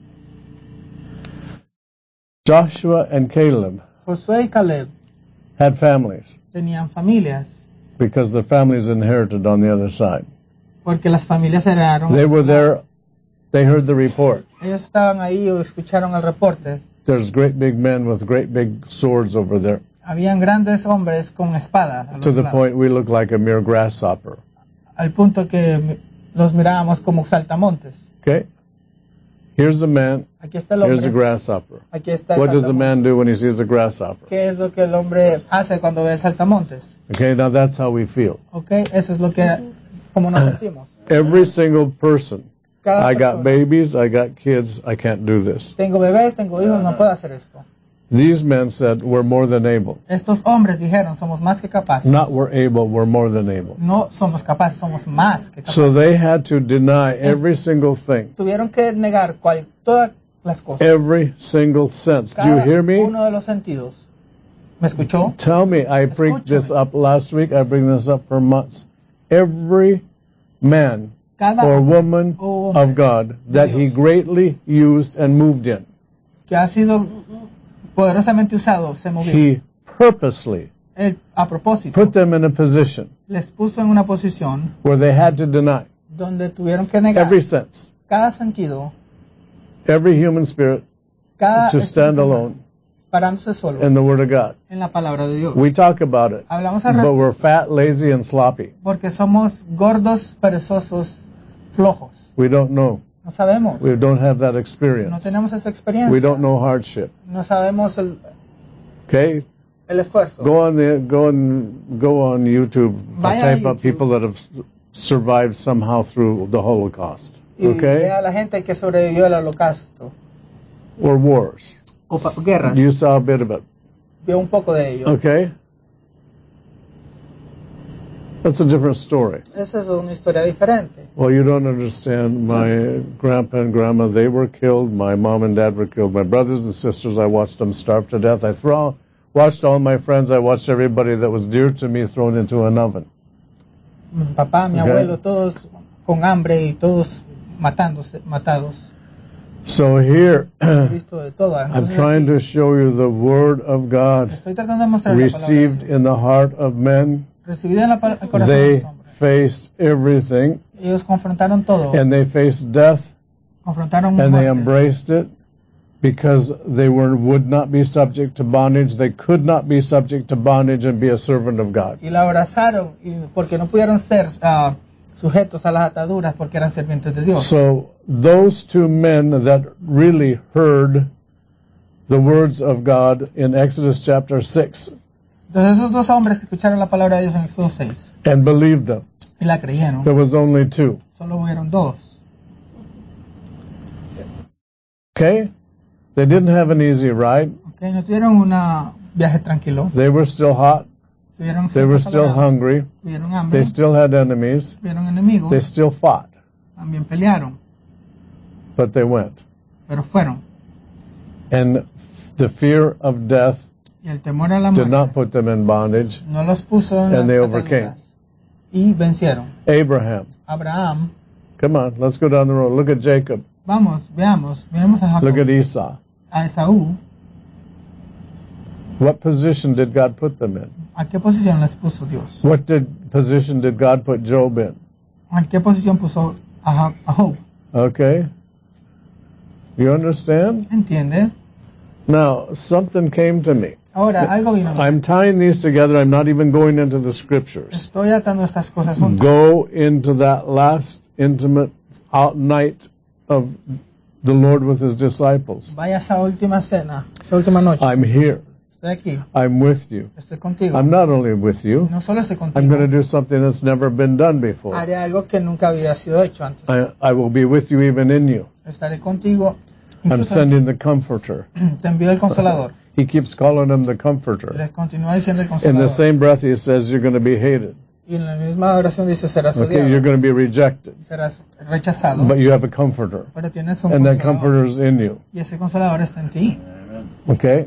S1: Joshua and Caleb
S2: Josué y Caleb
S1: had families
S2: tenían familias
S1: because the families inherited on the other side.
S2: porque las familias heredaron.
S1: They were there. They heard the report.
S2: Ellos estaban ahí o escucharon el reporte.
S1: There's great big men with great big swords over there.
S2: Habían grandes hombres con espadas. a los
S1: To the
S2: lados.
S1: point we look like a mere grasshopper.
S2: Al punto que mi- los mirábamos como saltamontes.
S1: Okay? Here's a man.
S2: Aquí está el
S1: Here's a
S2: hombre.
S1: grasshopper.
S2: Aquí está el
S1: What does a
S2: saltamonte.
S1: man do when he sees a grasshopper?
S2: ¿Qué es lo que el hombre hace cuando ve el saltamontes?
S1: Okay, now that's how we feel.
S2: ¿Ok? Eso es lo que, como nos sentimos.
S1: Every single person.
S2: Cada
S1: I got
S2: persona.
S1: babies, I got kids, I can't do this.
S2: Tengo bebés, tengo hijos, no puedo hacer esto.
S1: These men said, we're more than able.
S2: Estos hombres dijeron, somos más que capaces.
S1: Not we're able, we're more than able.
S2: No somos capaces, somos más que capaces.
S1: So they had to deny every single thing,
S2: Tuvieron que negar cual, todas las cosas.
S1: every single sense. Do you
S2: Cada
S1: hear me?
S2: uno de los sentidos. ¿Me escuchó?
S1: Tell me, I bring this up last week, I bring this up for months. Every man
S2: Cada
S1: or
S2: hombre
S1: woman
S2: o
S1: of God that he greatly used and moved in,
S2: que ha sido poderosamente usado se movió.
S1: he purposely
S2: Él, a propósito,
S1: put them in a position
S2: les puso en una posición
S1: where they had to deny
S2: donde tuvieron que negar
S1: every sense,
S2: cada sentido,
S1: every human spirit
S2: cada
S1: to stand
S2: espíritu humano,
S1: alone
S2: parándose solo
S1: in the Word of God.
S2: en la palabra de Dios.
S1: We talk about it,
S2: Hablamos al
S1: but
S2: respecto
S1: we're fat, lazy, and sloppy.
S2: porque somos gordos, perezosos, flojos.
S1: We don't know.
S2: No sabemos.
S1: We don't have that
S2: No
S1: experience.
S2: tenemos esa experiencia.
S1: We don't know hardship.
S2: No sabemos el,
S1: Okay?
S2: el esfuerzo.
S1: Go on the go on go on YouTube.
S2: Vaya a
S1: Type up
S2: YouTube.
S1: people that have survived somehow through the Holocaust.
S2: Y
S1: Okay?
S2: vea a la gente que sobrevivió al holocausto
S1: Or wars.
S2: o pa- guerras.
S1: You saw a bit of it.
S2: Vio un poco de ello.
S1: Okay? That's a different story.
S2: Esa es una historia diferente.
S1: Well, you don't understand. My grandpa and grandma, they were killed. My mom and dad were killed. My brothers and sisters, I watched them starve to death. I throw, watched all my friends. I watched everybody that was dear to me thrown into an oven.
S2: Mi papá, mi
S1: Okay.
S2: abuelo, todos con hambre y todos matándose, matados.
S1: So here,
S2: He visto de todo.
S1: I'm
S2: Entonces,
S1: trying
S2: aquí,
S1: to show you the Word of God
S2: estoy tratando de mostrar la
S1: received
S2: palabra
S1: in the heart of men.
S2: de Dios. Recibida en la pa- el corazón de
S1: They
S2: los hombres.
S1: faced everything,
S2: Ellos confrontaron todo.
S1: and they faced death,
S2: confrontaron
S1: and they
S2: muerte.
S1: embraced it because they were would not be subject to bondage. They could not be subject to bondage and be a servant of God.
S2: Y la abrazaron y porque no pudieron ser ah, sujetos a las ataduras porque eran sirvientes de Dios.
S1: So those two men that really heard the words of God in Exodus chapter six
S2: Entonces esos dos hombres que escucharon la palabra de Dios en Éxodo seis
S1: and believed them,
S2: y la creyeron,
S1: there was only two.
S2: solo hubieron dos.
S1: Okay? They didn't have an easy ride.
S2: Okay, no tuvieron un viaje tranquilo,
S1: They were still hot.
S2: tuvieron
S1: They were
S2: siempre
S1: still
S2: acalorados,
S1: hungry.
S2: tuvieron hambre,
S1: They still had enemies.
S2: tuvieron enemigos,
S1: They still fought.
S2: también pelearon,
S1: But they went.
S2: pero fueron.
S1: And the fear of death
S2: Y el temor a la
S1: did
S2: muerte
S1: not put them in bondage.
S2: no los puso en
S1: And they
S2: las
S1: overcame.
S2: ataduras y vencieron.
S1: Abraham.
S2: Abraham,
S1: Come on, let's go down the road. Look at Jacob.
S2: vamos, veamos, veamos a Jacob,
S1: Look at Esau.
S2: a Esaú,
S1: What position did God put them in?
S2: ¿a qué posición les puso Dios?
S1: What did position did God put Job in?
S2: ¿A qué posición puso a, Ja- a Job?
S1: Okay? You understand?
S2: ¿Entiende?
S1: Now, something came to me.
S2: Ahora, algo vino a mí.
S1: I'm tying these together. I'm not even going into the scriptures.
S2: Estoy atando estas cosas juntas.
S1: Go into that last intimate out night of the Lord with his disciples.
S2: Vaya a esa última cena, esa última noche.
S1: I'm here.
S2: Estoy aquí.
S1: I'm with you.
S2: Estoy contigo.
S1: I'm not only with you.
S2: No solo estoy contigo.
S1: I'm going to do something that's never been done before.
S2: Haré algo que nunca había sido hecho antes.
S1: I, I will be with you even in you.
S2: Estaré contigo.
S1: I'm sending the Comforter.
S2: Te envío el Consolador.
S1: He keeps calling him the Comforter.
S2: Les continúa diciendo el
S1: In
S2: Consolador.
S1: the same breath, he says you're going to be hated.
S2: Y en la misma oración dice serás
S1: Okay,
S2: odiado,
S1: you're going to be rejected.
S2: serás rechazado,
S1: But you have a Comforter.
S2: pero tienes un
S1: And that
S2: Consolador.
S1: Comforter is in you.
S2: Y ese Consolador está en ti.
S1: Okay?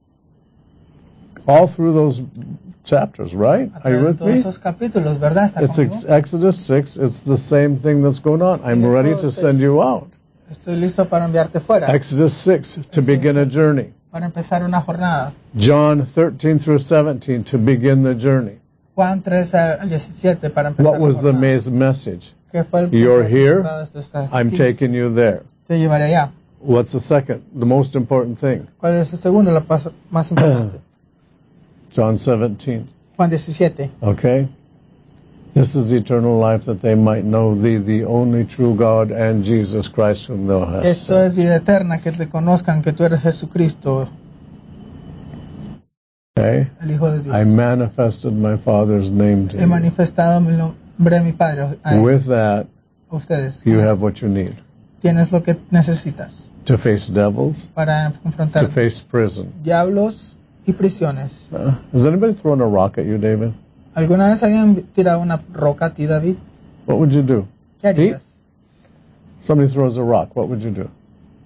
S1: All through those chapters, right?
S2: A
S1: Are you
S2: través de
S1: with
S2: todos
S1: me?
S2: esos capítulos, ¿verdad? ¿Está
S1: It's
S2: conmigo?
S1: ex- Exodus six. It's the same thing that's going on. I'm ready to send you out.
S2: Estoy listo para enviarte fuera,
S1: Exodus six, to begin a journey.
S2: para empezar una jornada.
S1: John thirteen through seventeen, to begin the journey.
S2: Juan tres al diecisiete para empezar
S1: What
S2: la
S1: was the
S2: jornada.
S1: main message?
S2: ¿Qué fue el
S1: You're
S2: punto
S1: here,
S2: principal de esto? Estás
S1: I'm
S2: aquí,
S1: taking you there.
S2: te llevaré allá.
S1: What's the second? The most important thing?
S2: ¿Cuál es el segundo, la pas- más importante?
S1: John seventeen.
S2: Juan diecisiete.
S1: Okay? This is eternal life, that they might know thee, the only true God, and Jesus Christ whom thou hast
S2: Esto
S1: sent.
S2: es vida eterna, que te conozcan que tú eres Jesucristo,
S1: Okay?
S2: el Hijo de Dios.
S1: I manifested my Father's name to
S2: He
S1: you.
S2: manifestado mi nombre de mi Padre a
S1: With that,
S2: a ustedes.
S1: you have what you need.
S2: Tienes lo que necesitas
S1: To face devils,
S2: para
S1: to
S2: confrontar
S1: face prison.
S2: diablos y prisiones.
S1: Uh, has anybody thrown a rock at you, David?
S2: ¿Alguna vez alguien tiraba una roca a ti, David?
S1: What would you do?
S2: ¿Qué harías?
S1: Somebody throws a rock. What would you do?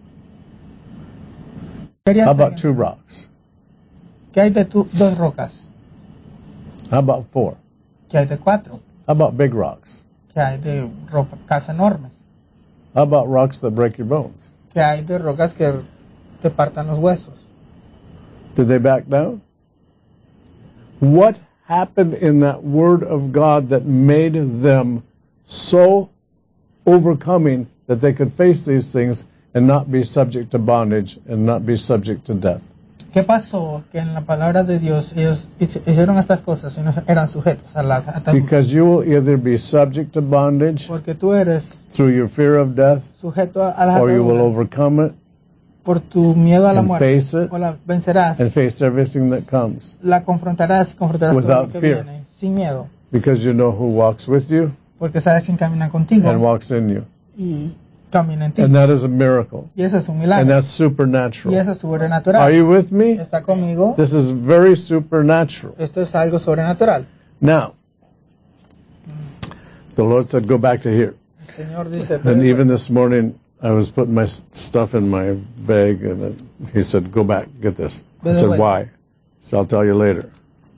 S2: ¿Qué harías
S1: How about
S2: alguien?
S1: two rocks?
S2: ¿Qué hay de tu, dos rocas?
S1: How about four?
S2: ¿Qué hay de cuatro?
S1: How about big rocks?
S2: ¿Qué hay de rocas enormes?
S1: How about rocks that break your bones?
S2: ¿Qué hay de rocas que te partan los huesos?
S1: Did they back down? What happened in that word of God that made them so overcoming that they could face these things and not be subject to bondage and not be subject to death?
S2: ¿Qué pasó? Que en la palabra de Dios ellos hic- hicieron estas cosas y no eran sujetos a la atadura.
S1: Because you will either be subject to bondage
S2: Porque tú eres
S1: through your fear of death,
S2: sujeto a las
S1: or you will
S2: ataduras
S1: overcome it
S2: por tu miedo a la
S1: and
S2: muerte.
S1: face it
S2: O la vencerás,
S1: and face everything that comes.
S2: la confrontarás y confrontarás todo
S1: Without
S2: lo que
S1: fear.
S2: viene, sin miedo.
S1: Because you know who walks with you
S2: Porque sabes quién camina contigo
S1: and walks in you.
S2: y camina en ti.
S1: And that is a miracle.
S2: Y eso es un
S1: And
S2: milagro.
S1: that's
S2: Y
S1: supernatural.
S2: eso es sobrenatural.
S1: Are you with me?
S2: ¿Está conmigo?
S1: This is very supernatural.
S2: Esto es algo sobrenatural.
S1: Now, the Lord said, go back to here.
S2: El Señor dice,
S1: And even this morning, I was putting my s- stuff in my bag, and then He said, go back, get this. I said, why? So I'll tell you later.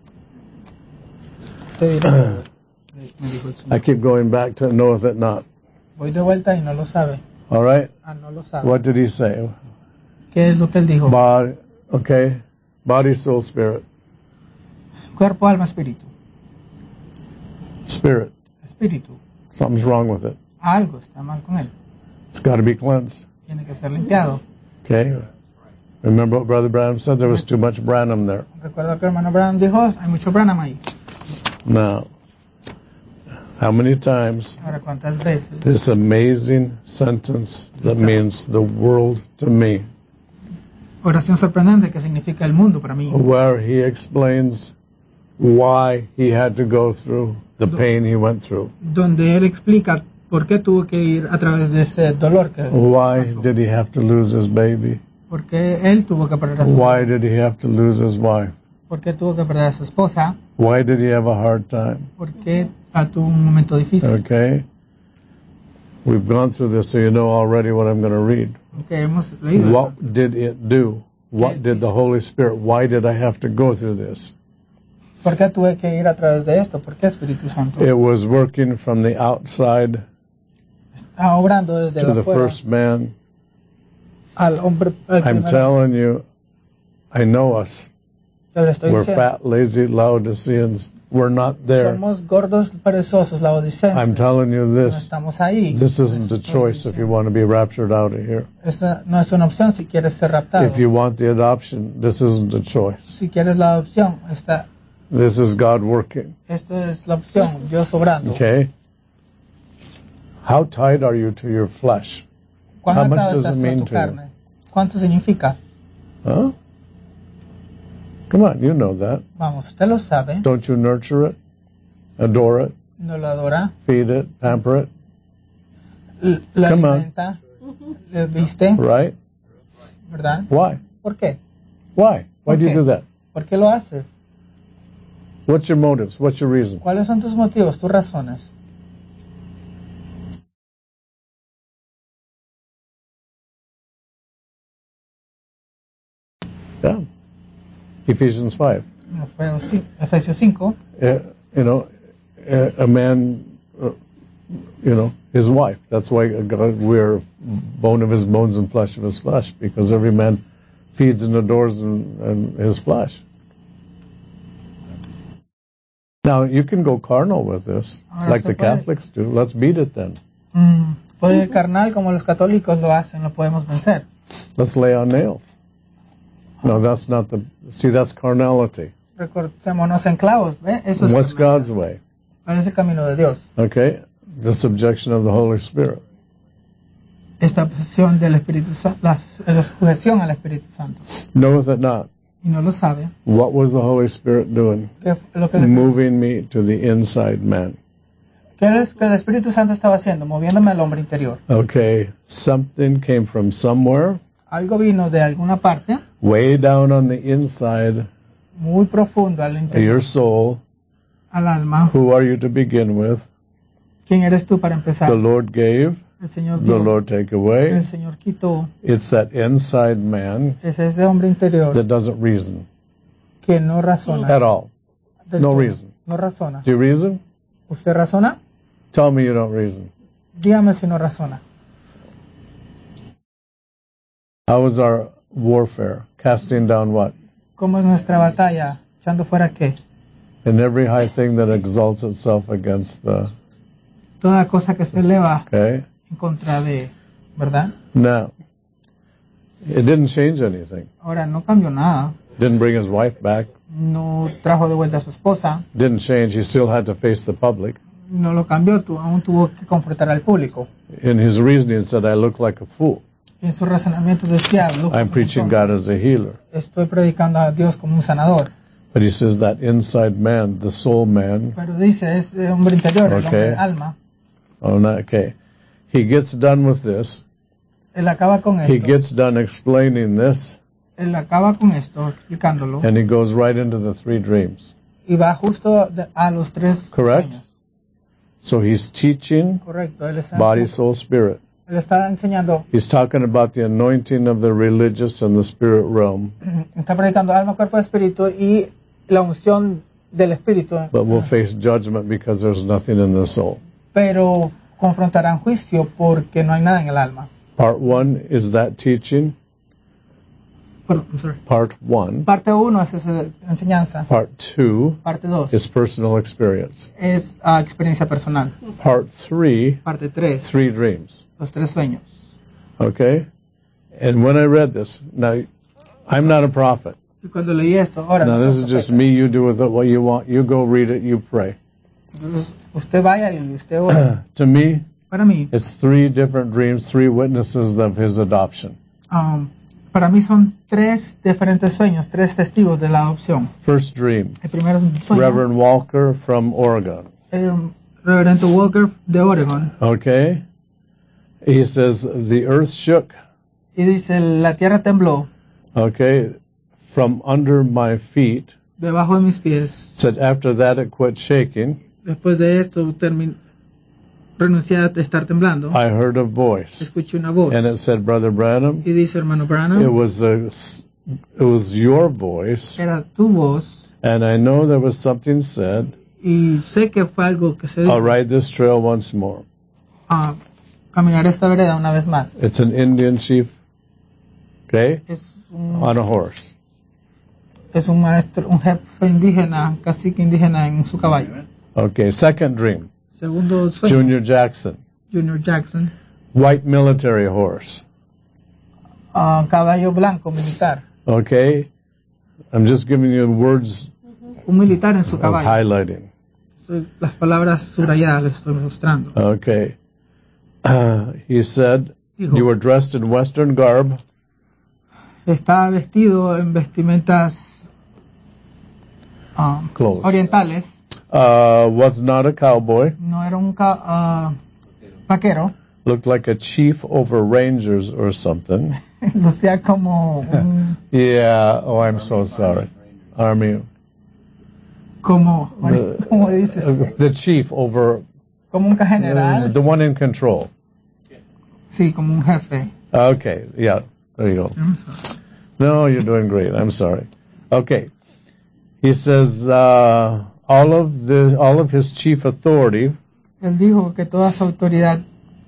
S2: te diré, me dijo el Señor.
S1: I keep going back to knoweth it not.
S2: Voy de vuelta y no lo sabe.
S1: All right?
S2: Ah, no lo sabe.
S1: What did He say?
S2: ¿Qué es lo que él dijo?
S1: Body, okay? Body, soul, spirit.
S2: Cuerpo, alma, espíritu.
S1: Spirit.
S2: Espíritu.
S1: Something's wrong with it.
S2: Algo está mal con él.
S1: It's got to be cleansed.
S2: Tiene que ser limpiado.
S1: Okay? Remember what Brother Branham said? There was too much Branham there.
S2: Recuerdo que el hermano Branham dijo, hay mucho Branham ahí.
S1: Now, how many times
S2: Ahora, ¿cuántas veces?
S1: this amazing sentence that means the world to me,
S2: Oración sorprendente que significa el mundo para mí.
S1: where he explains why he had to go through the pain he went through.
S2: Donde él explica por qué tuvo que ir a través de ese dolor que
S1: Why
S2: pasó.
S1: did he have to lose his baby?
S2: ¿Por qué él tuvo que perder a su
S1: Why did he have to lose his wife?
S2: ¿Por qué tuvo que perder a su esposa?
S1: Why did he have a hard time?
S2: ¿Por qué ah, tuvo un momento difícil?
S1: Okay? We've gone through this, so you know already what I'm going to read.
S2: Okay, hemos leído eso.
S1: What did it do? What did the Holy Spirit, why did I have to go through this?
S2: ¿Por qué tuve que ir a través de esto? ¿Por qué Espíritu Santo?
S1: It was working from the outside
S2: Está obrando desde
S1: to the
S2: afuera
S1: first man.
S2: al hombre. Al
S1: I'm
S2: primero.
S1: telling you, I know us.
S2: Yo le estoy
S1: We're
S2: diciendo,
S1: fat, lazy Laodiceans. We're not there.
S2: somos gordos, perezosos, laodicenses.
S1: I'm telling you
S2: No
S1: this.
S2: estamos ahí.
S1: This isn't a
S2: Estoy
S1: choice if you
S2: diciendo.
S1: want to be raptured out of here.
S2: Esta no es una opción si quieres ser raptado.
S1: If you want the adoption, this isn't a choice.
S2: Si quieres la adopción, esta,
S1: This is God working.
S2: esto es la opción, Dios obrando.
S1: Okay? How tied are you to your flesh?
S2: ¿Cuán
S1: How much
S2: atado
S1: does
S2: estás
S1: it
S2: tú a
S1: mean
S2: tu
S1: to you?
S2: carne? ¿Cuánto significa?
S1: Huh? Come on, you know that.
S2: Vamos, usted lo sabe.
S1: Don't you nurture it? Adore it?
S2: No lo adora.
S1: Feed it? Pamper it?
S2: l- Lo
S1: Come on.
S2: alimenta. Le viste.
S1: Right?
S2: ¿Verdad?
S1: Why?
S2: ¿Por qué?
S1: Why? Why do you
S2: Okay.
S1: do that?
S2: ¿Por qué lo hace?
S1: What's your motives? What's your reason?
S2: ¿Cuáles son tus motivos, tus razones?
S1: Yeah. Ephesians five.
S2: Efesios ci- Efesios cinco.
S1: Uh, you know, uh, a man, uh, you know, his wife. That's why God, we're bone of his bones and flesh of his flesh, because every man feeds and adores in, in his flesh. Now, you can go carnal with this,
S2: Ahora
S1: like
S2: se
S1: the
S2: puede-
S1: Catholics do. Let's beat it then.
S2: Mm, puede ir carnal como los católicos lo hacen, lo podemos vencer.
S1: Let's lay on nails. No, that's not the, see, that's carnality.
S2: Recortémonos en clavos, ¿ve? Eso es
S1: What's
S2: carnal.
S1: God's way?
S2: ¿Cuál es el camino de Dios?
S1: Okay? The subjection of the Holy Spirit.
S2: Esta obsesión del Espíritu Santo, la, la sujeción al Espíritu Santo.
S1: Knoweth it not.
S2: Y no lo sabe.
S1: What was the Holy Spirit doing?
S2: ¿Qué fue lo que, el,
S1: Moving me to the inside man.
S2: ¿qué es que el Espíritu Santo estaba haciendo? Moviéndome al hombre interior.
S1: Okay, something came from somewhere,
S2: Algo vino de alguna parte,
S1: way down on the inside
S2: muy profundo al
S1: of
S2: interior,
S1: your soul.
S2: al alma.
S1: Who are you to begin with?
S2: ¿Quién eres tú para empezar?
S1: The Lord gave,
S2: El Señor
S1: the
S2: dio,
S1: Lord take
S2: el
S1: away.
S2: Señor quitó.
S1: It's that inside man
S2: Es ese hombre interior
S1: that doesn't reason
S2: que no razona.
S1: at all.
S2: del
S1: no
S2: todo.
S1: reason.
S2: No razona.
S1: Do you reason?
S2: ¿Usted razona?
S1: Tell me you don't reason.
S2: Dígame si no razona.
S1: How is our warfare? Casting down what?
S2: ¿Cómo es nuestra batalla? ¿Echando fuera qué?
S1: And every high thing that exalts itself against the,
S2: Toda cosa que se eleva
S1: okay?
S2: en contra de, ¿verdad?
S1: Now, it didn't change anything.
S2: Ahora, no cambió nada.
S1: Didn't bring his wife back.
S2: No trajo de vuelta a su esposa.
S1: Didn't change. He still had to face the public.
S2: No lo cambió. Tu, aún tuvo que confrontar al público.
S1: In his reasoning, said, I look like a fool.
S2: Y en su razonamiento decía, "Loco,
S1: I'm preaching God as a healer.
S2: estoy predicando a Dios como un sanador."
S1: But he says that inside man, the soul man,
S2: Pero dice, es el hombre interior, el hombre
S1: Okay.
S2: del alma.
S1: oh, no, okay. He gets done with this.
S2: Él acaba con
S1: He
S2: esto.
S1: gets done explaining this,
S2: Él acaba con esto, explicándolo.
S1: and he goes right into the three dreams.
S2: Y va justo de- a los tres
S1: Correct.
S2: sueños.
S1: So he's teaching
S2: Correcto. Él está,
S1: body, soul, spirit.
S2: él está enseñando,
S1: He's talking about the anointing of the religious and the spirit realm,
S2: está predicando alma, cuerpo y espíritu y la unción del espíritu.
S1: but will face judgment because there's nothing in the soul.
S2: Pero confrontarán juicio porque no hay nada en el alma.
S1: Part one is that teaching.
S2: Perdón, I'm sorry.
S1: Part one.
S2: Parte uno es esa enseñanza.
S1: Part two
S2: Parte dos
S1: is personal experience.
S2: es ah, experiencia personal.
S1: Part three,
S2: Parte tres,
S1: three dreams.
S2: los tres sueños.
S1: Okay? And when I read this, now, I'm not a prophet.
S2: Y cuando leí esto, ahora
S1: Now,
S2: no
S1: this
S2: soy
S1: is just
S2: profeta.
S1: me. You do with it what you want. You go read it, you pray.
S2: Entonces, usted vaya y usted ora.
S1: To me,
S2: Para mí,
S1: it's three different dreams, three witnesses of his adoption.
S2: um, para mí son tres diferentes sueños, tres testigos de la adopción.
S1: First dream,
S2: El primer sueño,
S1: Reverend Walker from Oregon.
S2: el reverendo Walker de Oregon,
S1: Okay? He says, the earth shook,
S2: y dice, la tierra tembló
S1: okay, from under my feet.
S2: debajo de mis pies.
S1: Said after that it quit shaking.
S2: Después de esto, termin- renuncié a estar temblando.
S1: I heard a voice.
S2: Escuché una voz.
S1: And it said, Brother Branham,
S2: Y dice, hermano
S1: it
S2: Branham,
S1: was a, it was your voice,
S2: era tu voz.
S1: and I know there was something said.
S2: Y sé que fue algo que se dijo.
S1: I'll ride this trail once more.
S2: Ah, caminar esta vereda una vez más.
S1: It's an Indian chief, okay,
S2: Es un,
S1: on a horse.
S2: es un maestro, un jefe indígena, cacique indígena en su caballo.
S1: Okay, second dream.
S2: Segundo sueño,
S1: Junior Jackson.
S2: Junior Jackson,
S1: White military horse.
S2: ah, caballo blanco militar,
S1: Okay? I'm just giving you words
S2: un militar en su
S1: of
S2: caballo.
S1: highlighting.
S2: Soy- Las palabras subrayadas les estoy mostrando.
S1: Okay. Uh, he said,
S2: Dijo,
S1: you were dressed in Western garb,
S2: estaba vestido en vestimentas ah,
S1: Clothes.
S2: orientales,
S1: uh, was not a cowboy,
S2: no era un ca- ah, vaquero,
S1: looked like a chief over rangers or something.
S2: lucía como un,
S1: Yeah, oh, I'm so sorry. Army.
S2: como,
S1: The,
S2: como dices,
S1: uh, the chief over,
S2: como un
S1: uh,
S2: general,
S1: the one in control.
S2: sí, como un jefe.
S1: Okay, yeah, there you go. No, you're doing great. I'm sorry. Okay. He says, uh, all of the, all of his chief authority,
S2: Él dijo que toda su autoridad,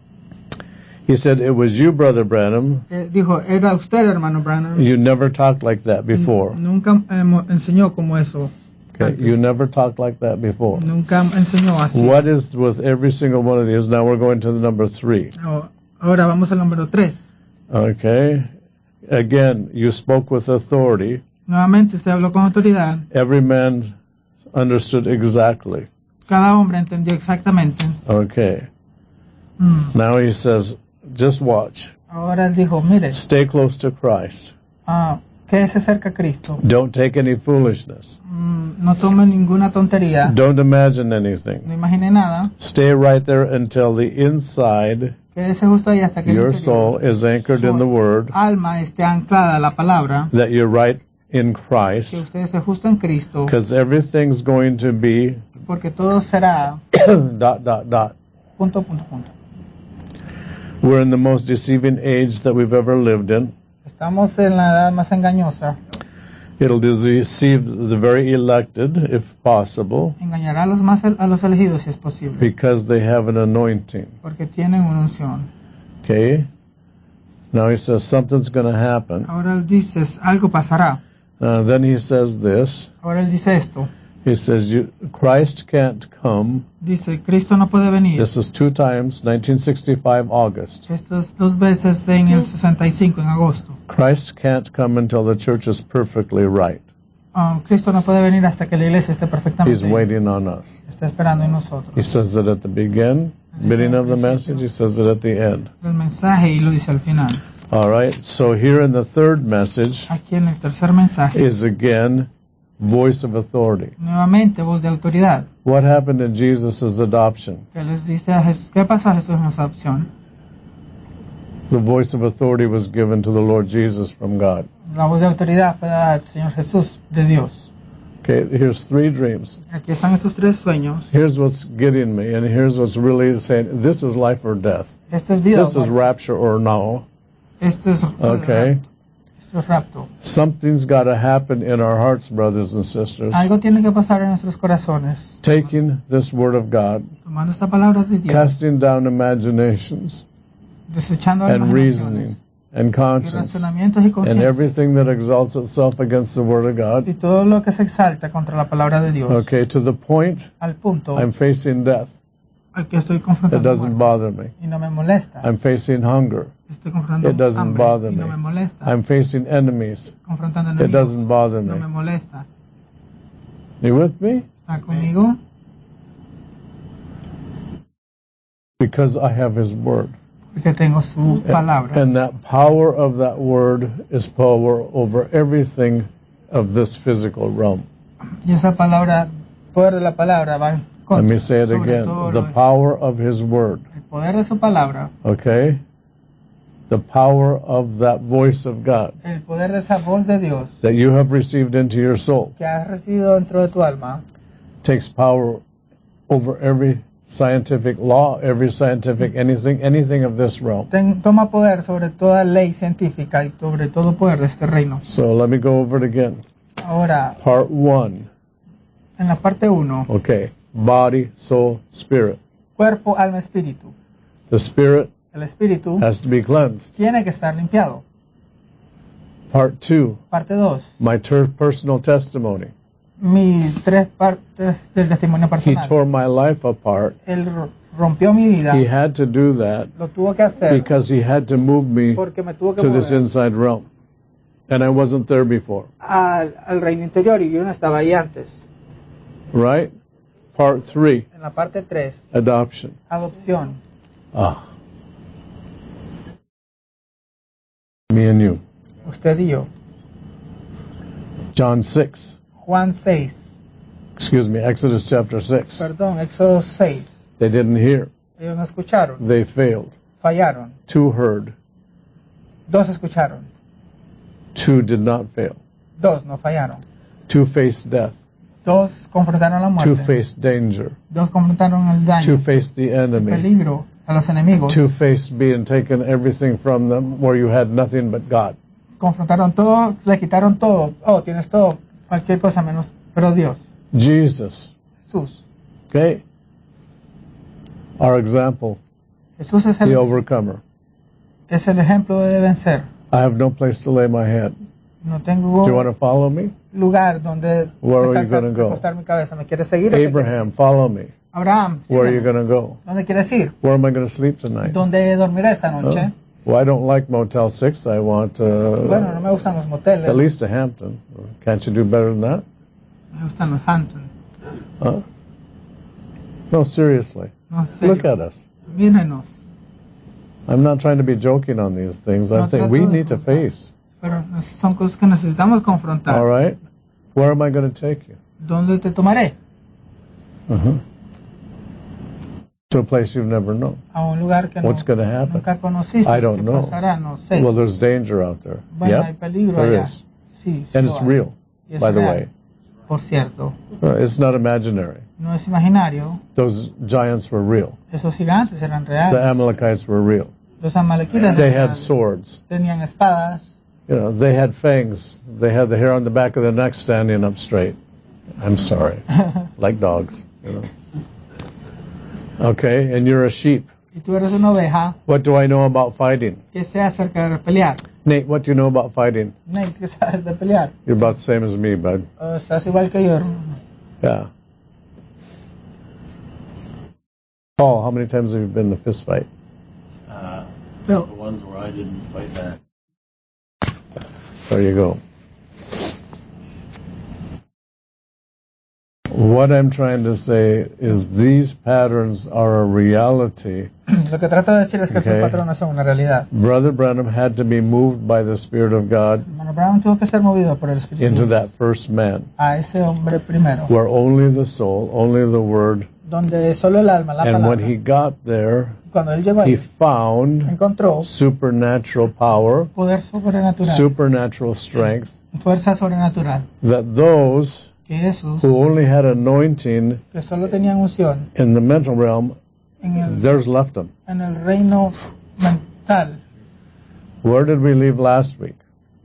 S1: he said, it was you, Brother Branham.
S2: eh, dijo, era usted, hermano Branham.
S1: You never talked like that before.
S2: Nunca eh, mo- enseñó como eso.
S1: Okay,
S2: antes.
S1: you never talked like that before.
S2: Nunca enseñó así.
S1: What is with every single one of these? Now we're going to the number three.
S2: No, ahora vamos al número tres.
S1: Okay. Again, you spoke with authority.
S2: Nuevamente usted habló con autoridad.
S1: Every man understood exactly.
S2: Cada hombre entendió exactamente.
S1: Okay.
S2: Mm.
S1: Now he says, just watch.
S2: Ahora él dijo, mire,
S1: Stay close to Christ.
S2: ah, quédese cerca a Cristo.
S1: Don't take any foolishness.
S2: Mm, no tome ninguna tontería.
S1: Don't imagine
S2: No
S1: anything.
S2: imagine nada.
S1: Stay right there until the inside,
S2: Quédese justo ahí hasta que el
S1: your
S2: interior,
S1: soul, is anchored in the Word,
S2: alma esté anclada a la palabra.
S1: that you're right in
S2: Que
S1: Christ,
S2: usted esté justo en Cristo.
S1: because everything's going to be
S2: Porque todo será
S1: dot, dot, dot.
S2: punto, punto, punto.
S1: We're in the most deceiving age that we've ever lived in.
S2: Estamos en la edad más engañosa.
S1: It'll deceive the very elected, if possible,
S2: Engañará a los más a los elegidos si es posible.
S1: because they have an anointing.
S2: Porque tienen una unción.
S1: Okay? Now he says something's going to happen.
S2: Ahora él dice, algo pasará.
S1: Uh, then he says this.
S2: Ahora él dice esto.
S1: He says, you, Christ can't come.
S2: Dice, Cristo no puede venir.
S1: This is two times, nineteen sixty-five, August.
S2: Estas dos veces en el sesenta y cinco, en agosto.
S1: Christ can't come until the church is perfectly right.
S2: Um, Cristo no puede venir hasta que la iglesia esté perfectamente.
S1: He's waiting on us.
S2: Está esperando en nosotros.
S1: He says it at the begin, beginning of the message. He says it at the end.
S2: El mensaje y lo dice al final.
S1: All right. So here in the third message
S2: Aquí en el tercer mensaje,
S1: is again voice of authority.
S2: nuevamente voz de autoridad.
S1: What happened in Jesus' adoption?
S2: Que les dice a Jesús, ¿qué pasó a Jesús en esa opción?
S1: The voice of authority was given to the Lord Jesus from God.
S2: La voz de autoridad fue dada al Señor Jesús de Dios.
S1: Okay, here's three dreams.
S2: Aquí están estos tres sueños.
S1: Here's what's getting me, and here's what's really saying, this is life or death.
S2: Este es vida.
S1: This is rapture or no.
S2: Este es,
S1: Okay.
S2: esto es rapto.
S1: Something's got to happen in our hearts, brothers and sisters.
S2: Algo tiene que pasar en nuestros corazones.
S1: Taking this word of God,
S2: Tomando esta palabra de Dios.
S1: casting down imaginations
S2: Desechando
S1: and
S2: imaginaciones
S1: reasoning and
S2: y
S1: conscience
S2: razonamientos y
S1: and
S2: conciencia.
S1: everything that exalts itself against the word of God.
S2: Y todo lo que se exalta contra la palabra de Dios.
S1: Okay, to the point
S2: Al punto
S1: I'm facing death.
S2: al que estoy
S1: It
S2: confrontando
S1: doesn't
S2: muerte.
S1: bother me.
S2: Y no me molesta.
S1: I'm facing hunger.
S2: Estoy confrontando
S1: It doesn't
S2: hambre.
S1: bother
S2: Y no
S1: me.
S2: me molesta.
S1: I'm facing enemies.
S2: Confrontando
S1: It
S2: enemigos.
S1: doesn't bother
S2: No me
S1: me.
S2: molesta.
S1: You with me?
S2: ¿Está conmigo?
S1: Because I have His word.
S2: Porque tengo su palabra.
S1: And that power of that word is power over everything of this physical realm.
S2: Y esa palabra, el poder de la palabra va en
S1: Let
S2: contra.
S1: me say it
S2: sobre
S1: again.
S2: todo
S1: The
S2: lo-
S1: power of His word.
S2: el poder de su palabra,
S1: Okay? The power of that voice of God
S2: el poder de esa voz de Dios
S1: that you have received into your soul
S2: que has recibido dentro de tu alma,
S1: takes power over every scientific law, every scientific anything, anything of this realm.
S2: ten- toma poder sobre toda ley científica y sobre todo poder de este reino.
S1: So let me go over it again.
S2: Ahora,
S1: Part one.
S2: en la parte uno,
S1: Okay. Body, soul, spirit.
S2: cuerpo, alma, espíritu.
S1: The spirit
S2: El espíritu
S1: has to be cleansed.
S2: tiene que estar limpiado.
S1: Part two,
S2: Parte dos.
S1: my ter- personal testimony.
S2: Mis tres partes del testimonio
S1: He
S2: personal.
S1: tore my life apart.
S2: Él ro- rompió mi vida.
S1: He had to do that
S2: Lo tuvo que hacer
S1: because he had to move me
S2: porque me tuvo que
S1: to this
S2: mover
S1: inside realm. And I wasn't there before.
S2: al, al reino interior y yo no estaba ahí antes.
S1: Right? Part three,
S2: En la parte tres,
S1: adoption.
S2: adopción.
S1: Ah. Me and you.
S2: Usted y yo.
S1: John six.
S2: Juan seis.
S1: Excuse me, Exodus chapter six.
S2: Perdón, Éxodo seis.
S1: They didn't hear.
S2: Ellos no escucharon.
S1: They failed.
S2: Fallaron.
S1: Two heard.
S2: Dos escucharon.
S1: Two did not fail.
S2: Dos no fallaron.
S1: Two faced death.
S2: Dos confrontaron la
S1: Two
S2: muerte.
S1: faced danger.
S2: Dos confrontaron el daño.
S1: Two faced the
S2: El
S1: enemy.
S2: peligro a los enemigos.
S1: Two faced being taken everything from them where you had nothing but God.
S2: Confrontaron todo, le quitaron todo. Oh, tienes todo, cualquier cosa menos, pero Dios,
S1: Jesus.
S2: Jesús.
S1: Okay? Our example,
S2: Jesús es
S1: the
S2: el,
S1: overcomer.
S2: es el ejemplo de vencer.
S1: I have no place to lay my head.
S2: No
S1: Do
S2: tengo
S1: you want to follow me?
S2: lugar donde
S1: Where are you
S2: descansar,
S1: gonna go?
S2: recostar mi cabeza. ¿Me quieres seguir? o te
S1: Abraham,
S2: quieres
S1: follow me.
S2: ir? Abraham,
S1: Where are you
S2: sígueme.
S1: going to go?
S2: ¿Dónde quieres ir?
S1: Where am I going to sleep tonight?
S2: ¿Dónde dormiré esta noche?
S1: Huh? Well, I don't like Motel six. I want
S2: Bueno, no
S1: uh,
S2: me gustan los moteles.
S1: at least a Hampton. Can't you do better than that?
S2: Me gustan los Hampton.
S1: Huh? No, seriously.
S2: No, serio.
S1: Look at us.
S2: Mírenos.
S1: I'm not trying to be joking on these things.
S2: No
S1: I'm saying
S2: trato
S1: we
S2: de
S1: need to
S2: jugar.
S1: face.
S2: Pero son cosas que necesitamos confrontar.
S1: All right? Where am I going to take you?
S2: ¿Dónde te tomaré?
S1: Uh-huh. To a place you've never known.
S2: A un lugar que no,
S1: What's going to happen?
S2: nunca conociste.
S1: I don't
S2: ¿Qué
S1: know.
S2: pasará? No sé.
S1: Well, there's danger out there.
S2: Bueno,
S1: Yeah,
S2: hay peligro
S1: there
S2: allá.
S1: is.
S2: Sí, sí
S1: And
S2: lo
S1: it's
S2: hay.
S1: real,
S2: Y es
S1: by the
S2: real.
S1: way.
S2: Por cierto,
S1: Uh, It's not imaginary.
S2: no es imaginario.
S1: Those giants were real.
S2: Esos gigantes eran
S1: The
S2: reales.
S1: Amalekites were real.
S2: Los amalequitas
S1: They
S2: eran
S1: had
S2: reales.
S1: swords.
S2: Tenían espadas.
S1: You know, they had fangs. They had the hair on the back of their neck standing up straight. I'm sorry. Like dogs, you know. Okay, and you're a sheep.
S2: Y tú eres una oveja.
S1: What do I know about fighting?
S2: ¿Qué sé acerca de pelear?
S1: Nate, what do you know about fighting?
S2: Nate, ¿qué sabes de pelear?
S1: You're about the same as me, bud.
S2: Oh, estás igual que yo, hermano.
S1: Yeah. Paul, how many times have you been in a fist fight?
S3: Uh,
S2: Bill.
S3: the ones where I didn't fight back.
S1: There you go. What I'm trying to say is these patterns are a reality.
S2: Lo que trato de decir es que
S1: Okay.
S2: esos patrones son una realidad.
S1: Brother Branham had to be moved by the Spirit of God
S2: Hermano Brown tuvo que ser movido por el Espíritu
S1: into
S2: de Dios
S1: that first man,
S2: a ese hombre primero,
S1: where only the soul, only the word,
S2: donde solo el alma, la
S1: and when
S2: palabra.
S1: he got there,
S2: Cuando él llegó
S1: he
S2: ahí,
S1: found
S2: encontró
S1: supernatural power,
S2: poder sobrenatural,
S1: supernatural strength,
S2: fuerza sobrenatural,
S1: that those
S2: que esos
S1: who only had anointing
S2: que solo tenían unción
S1: in the mental realm,
S2: en el,
S1: theirs left them.
S2: en el reino mental,
S1: Where did we leave last week?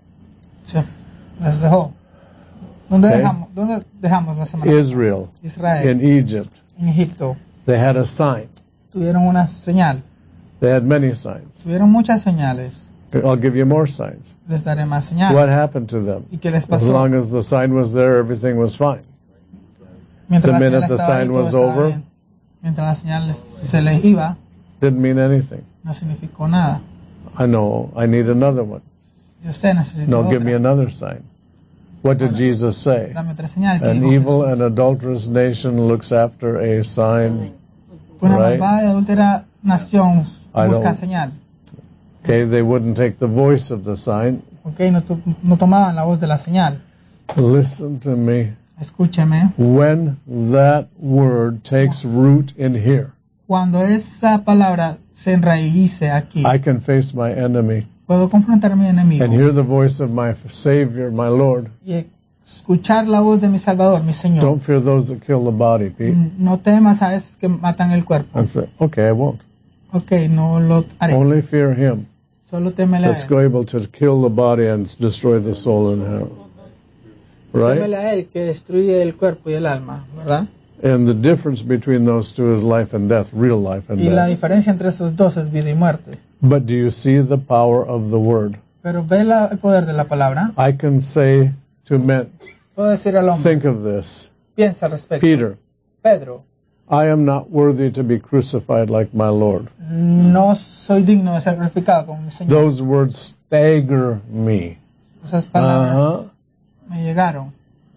S2: se les dejó. ¿Dónde,
S1: Okay.
S2: dejamos, ¿Dónde dejamos la semana?
S1: Israel,
S2: Israel,
S1: in Egypt.
S2: en Egipto,
S1: They had a sign.
S2: tuvieron una señal,
S1: They had many signs.
S2: tuvieron muchas señales.
S1: I'll give you more signs.
S2: Les daré más señales.
S1: What happened to them?
S2: ¿Y qué les
S1: As
S2: pasó?
S1: long as the sign was there, everything was fine.
S2: Mientras
S1: the
S2: la
S1: minute
S2: señal
S1: the
S2: estaba ahí,
S1: sign
S2: todo
S1: was
S2: estaba
S1: over,
S2: bien. Mientras la señal les- se les iba,
S1: Didn't mean anything.
S2: no significó nada.
S1: I know, I need another one.
S2: Y usted necesita
S1: No,
S2: otra.
S1: give me another sign. What did Jesus say?
S2: Dame otra señal. que
S1: An
S2: dijo
S1: evil
S2: Jesús.
S1: and adulterous nation looks after a sign.
S2: Una
S1: right.
S2: malvada y adúltera nación
S1: I
S2: busca
S1: don't-
S2: señal.
S1: Okay, they wouldn't take the voice of the sign.
S2: Ok, no, to- no tomaban la voz de la señal.
S1: Listen to me.
S2: Escúcheme.
S1: When that word takes root in here,
S2: Cuando esa palabra se enraíce aquí,
S1: I can face my enemy
S2: puedo confrontar a mi enemigo
S1: and hear the voice of my Savior, my Lord.
S2: y escuchar la voz de mi Salvador, mi Señor.
S1: Don't fear those that kill the body, Pete.
S2: No temas a esos que matan el cuerpo.
S1: I said, okay, I won't.
S2: Ok, no lo haré.
S1: Only fear Him
S2: Solo temele a
S1: that's
S2: él.
S1: able to kill the body and destroy the soul in hell. Right?
S2: Témele a él que destruye el cuerpo y el alma, ¿verdad?
S1: And the difference between those two is life and death, real life and
S2: Y la
S1: death.
S2: diferencia entre esos dos es vida y muerte.
S1: But do you see the power of the Word?
S2: Pero ve la, el poder de la palabra.
S1: I can say to men,
S2: Puedo decir al hombre,
S1: think of this.
S2: piensa al respecto.
S1: Peter,
S2: Pedro,
S1: I am not worthy to be crucified like my Lord.
S2: no soy digno de ser crucificado como mi Señor.
S1: Those words stagger me.
S2: Esas palabras
S1: Uh-huh.
S2: me llegaron.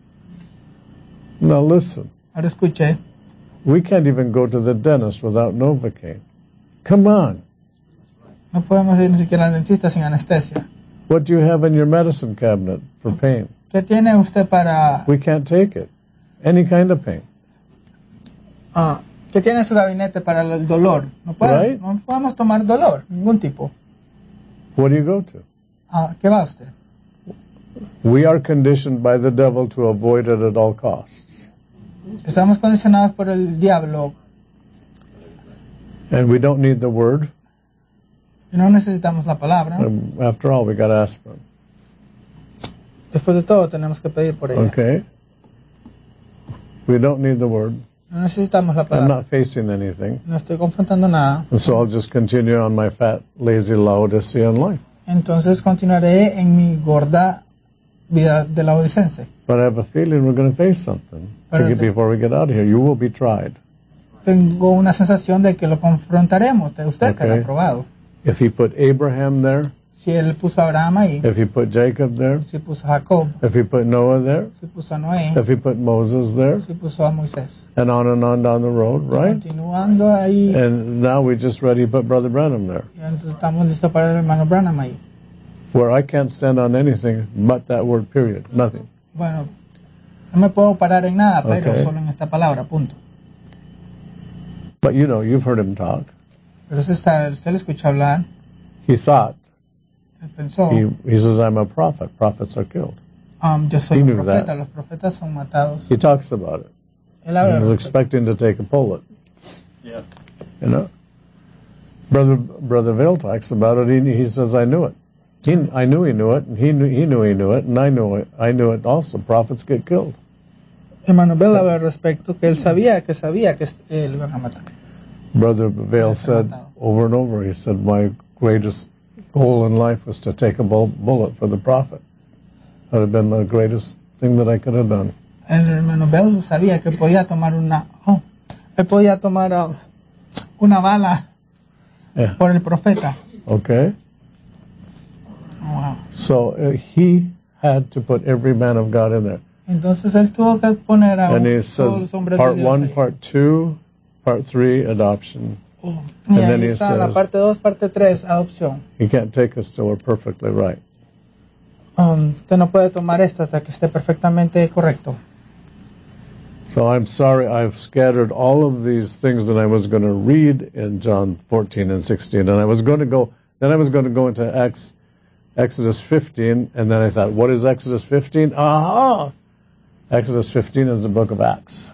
S1: Now listen,
S2: Ahora escuche,
S1: we can't even go to the dentist without Novocaine. Come on.
S2: no podemos ir ni siquiera al dentista sin anestesia.
S1: What do you have in your medicine cabinet for pain?
S2: ¿Qué tiene usted para...
S1: We can't take it. Any kind of pain.
S2: ah, ¿Qué tiene en su gabinete para el dolor? No, puede,
S1: Right.
S2: no podemos tomar dolor, ningún tipo.
S1: What do you go to?
S2: Ah, ¿Qué va usted?
S1: We are conditioned by the devil to avoid it at all costs.
S2: Estamos condicionados por el diablo
S1: And we don't need the word.
S2: y no necesitamos la palabra.
S1: Um, after all, we got to ask for it.
S2: Después de todo tenemos que pedir por ella.
S1: Okay? We don't need the word.
S2: No necesitamos la
S1: I'm
S2: palabra.
S1: not facing anything.
S2: No estoy confrontando nada.
S1: And so I'll just continue on my fat, lazy Laodicean life.
S2: Entonces continuaré en mi gorda vida de la odicense.
S1: But I have a feeling we're going to face something to
S2: Pero
S1: get,
S2: te-
S1: before we get out of here. You will be tried.
S2: Tengo una sensación de que lo confrontaremos. De usted será
S1: Okay.
S2: probado.
S1: If he put Abraham there,
S2: Si él puso a Abraham ahí,
S1: if he put Jacob there,
S2: si puso a Jacob,
S1: if he put Noah there,
S2: si puso a Noé,
S1: if he put Moses there,
S2: si puso a Moisés.
S1: and on and on down the road, right?
S2: Continuando ahí,
S1: And now we just ready to put Brother Branham there,
S2: y entonces estamos listos para el hermano Branham ahí.
S1: where I can't stand on anything but that word, period. Nothing.
S2: Bueno, no me puedo parar en nada, pero
S1: Okay.
S2: solo en esta palabra, punto.
S1: But you know, you've heard him talk.
S2: Pero usted, está, usted le escucha hablar,
S1: He thought,
S2: él pensó,
S1: he, he says, I'm a prophet. Prophets are killed.
S2: um, yo soy
S1: he
S2: un
S1: knew
S2: profeta,
S1: that.
S2: los profetas son matados.
S1: He talks about it.
S2: Él habla
S1: He
S2: al
S1: was
S2: respecto.
S1: expecting to take a bullet,
S3: Yeah.
S1: you know. Brother Brother Vail talks about it. He, he says, I knew it. He, I knew he knew it, and he knew he knew he knew it, and I knew it. I knew it also. Prophets get killed.
S2: Hermano Bell habla al respecto, que él sabía, que sabía que eh, lo iban a matar.
S1: Brother Vail said over and over, he said, my greatest goal in life was to take a bull, bullet for the prophet. That would have been the greatest thing that I could have done.
S2: El hermano Bell sabía que podía tomar una, oh, él podía tomar uh, una bala
S1: Yeah.
S2: por el profeta.
S1: Okay?
S2: Wow.
S1: So uh, he had to put every man of God in there.
S2: Entonces él tuvo que poner a
S1: And he
S2: todos
S1: says,
S2: los hombres
S1: part
S2: de Dios
S1: one,
S2: ahí.
S1: part two, part three, adoption.
S2: Oh.
S1: and
S2: Y
S1: then
S2: ahí
S1: he
S2: está la
S1: says-
S2: parte dos, parte tres, adopción.
S1: He can't take us till we're perfectly right.
S2: Um, usted no puede tomar esto hasta que esté perfectamente correcto.
S1: So I'm sorry I've scattered all of these things that I was going to read in John fourteen and sixteen, and I was going to go, then I was going to go into Ex, Exodus fifteen, and then I thought, what is Exodus fifteen? Aha! Exodus fifteen is the book of Acts.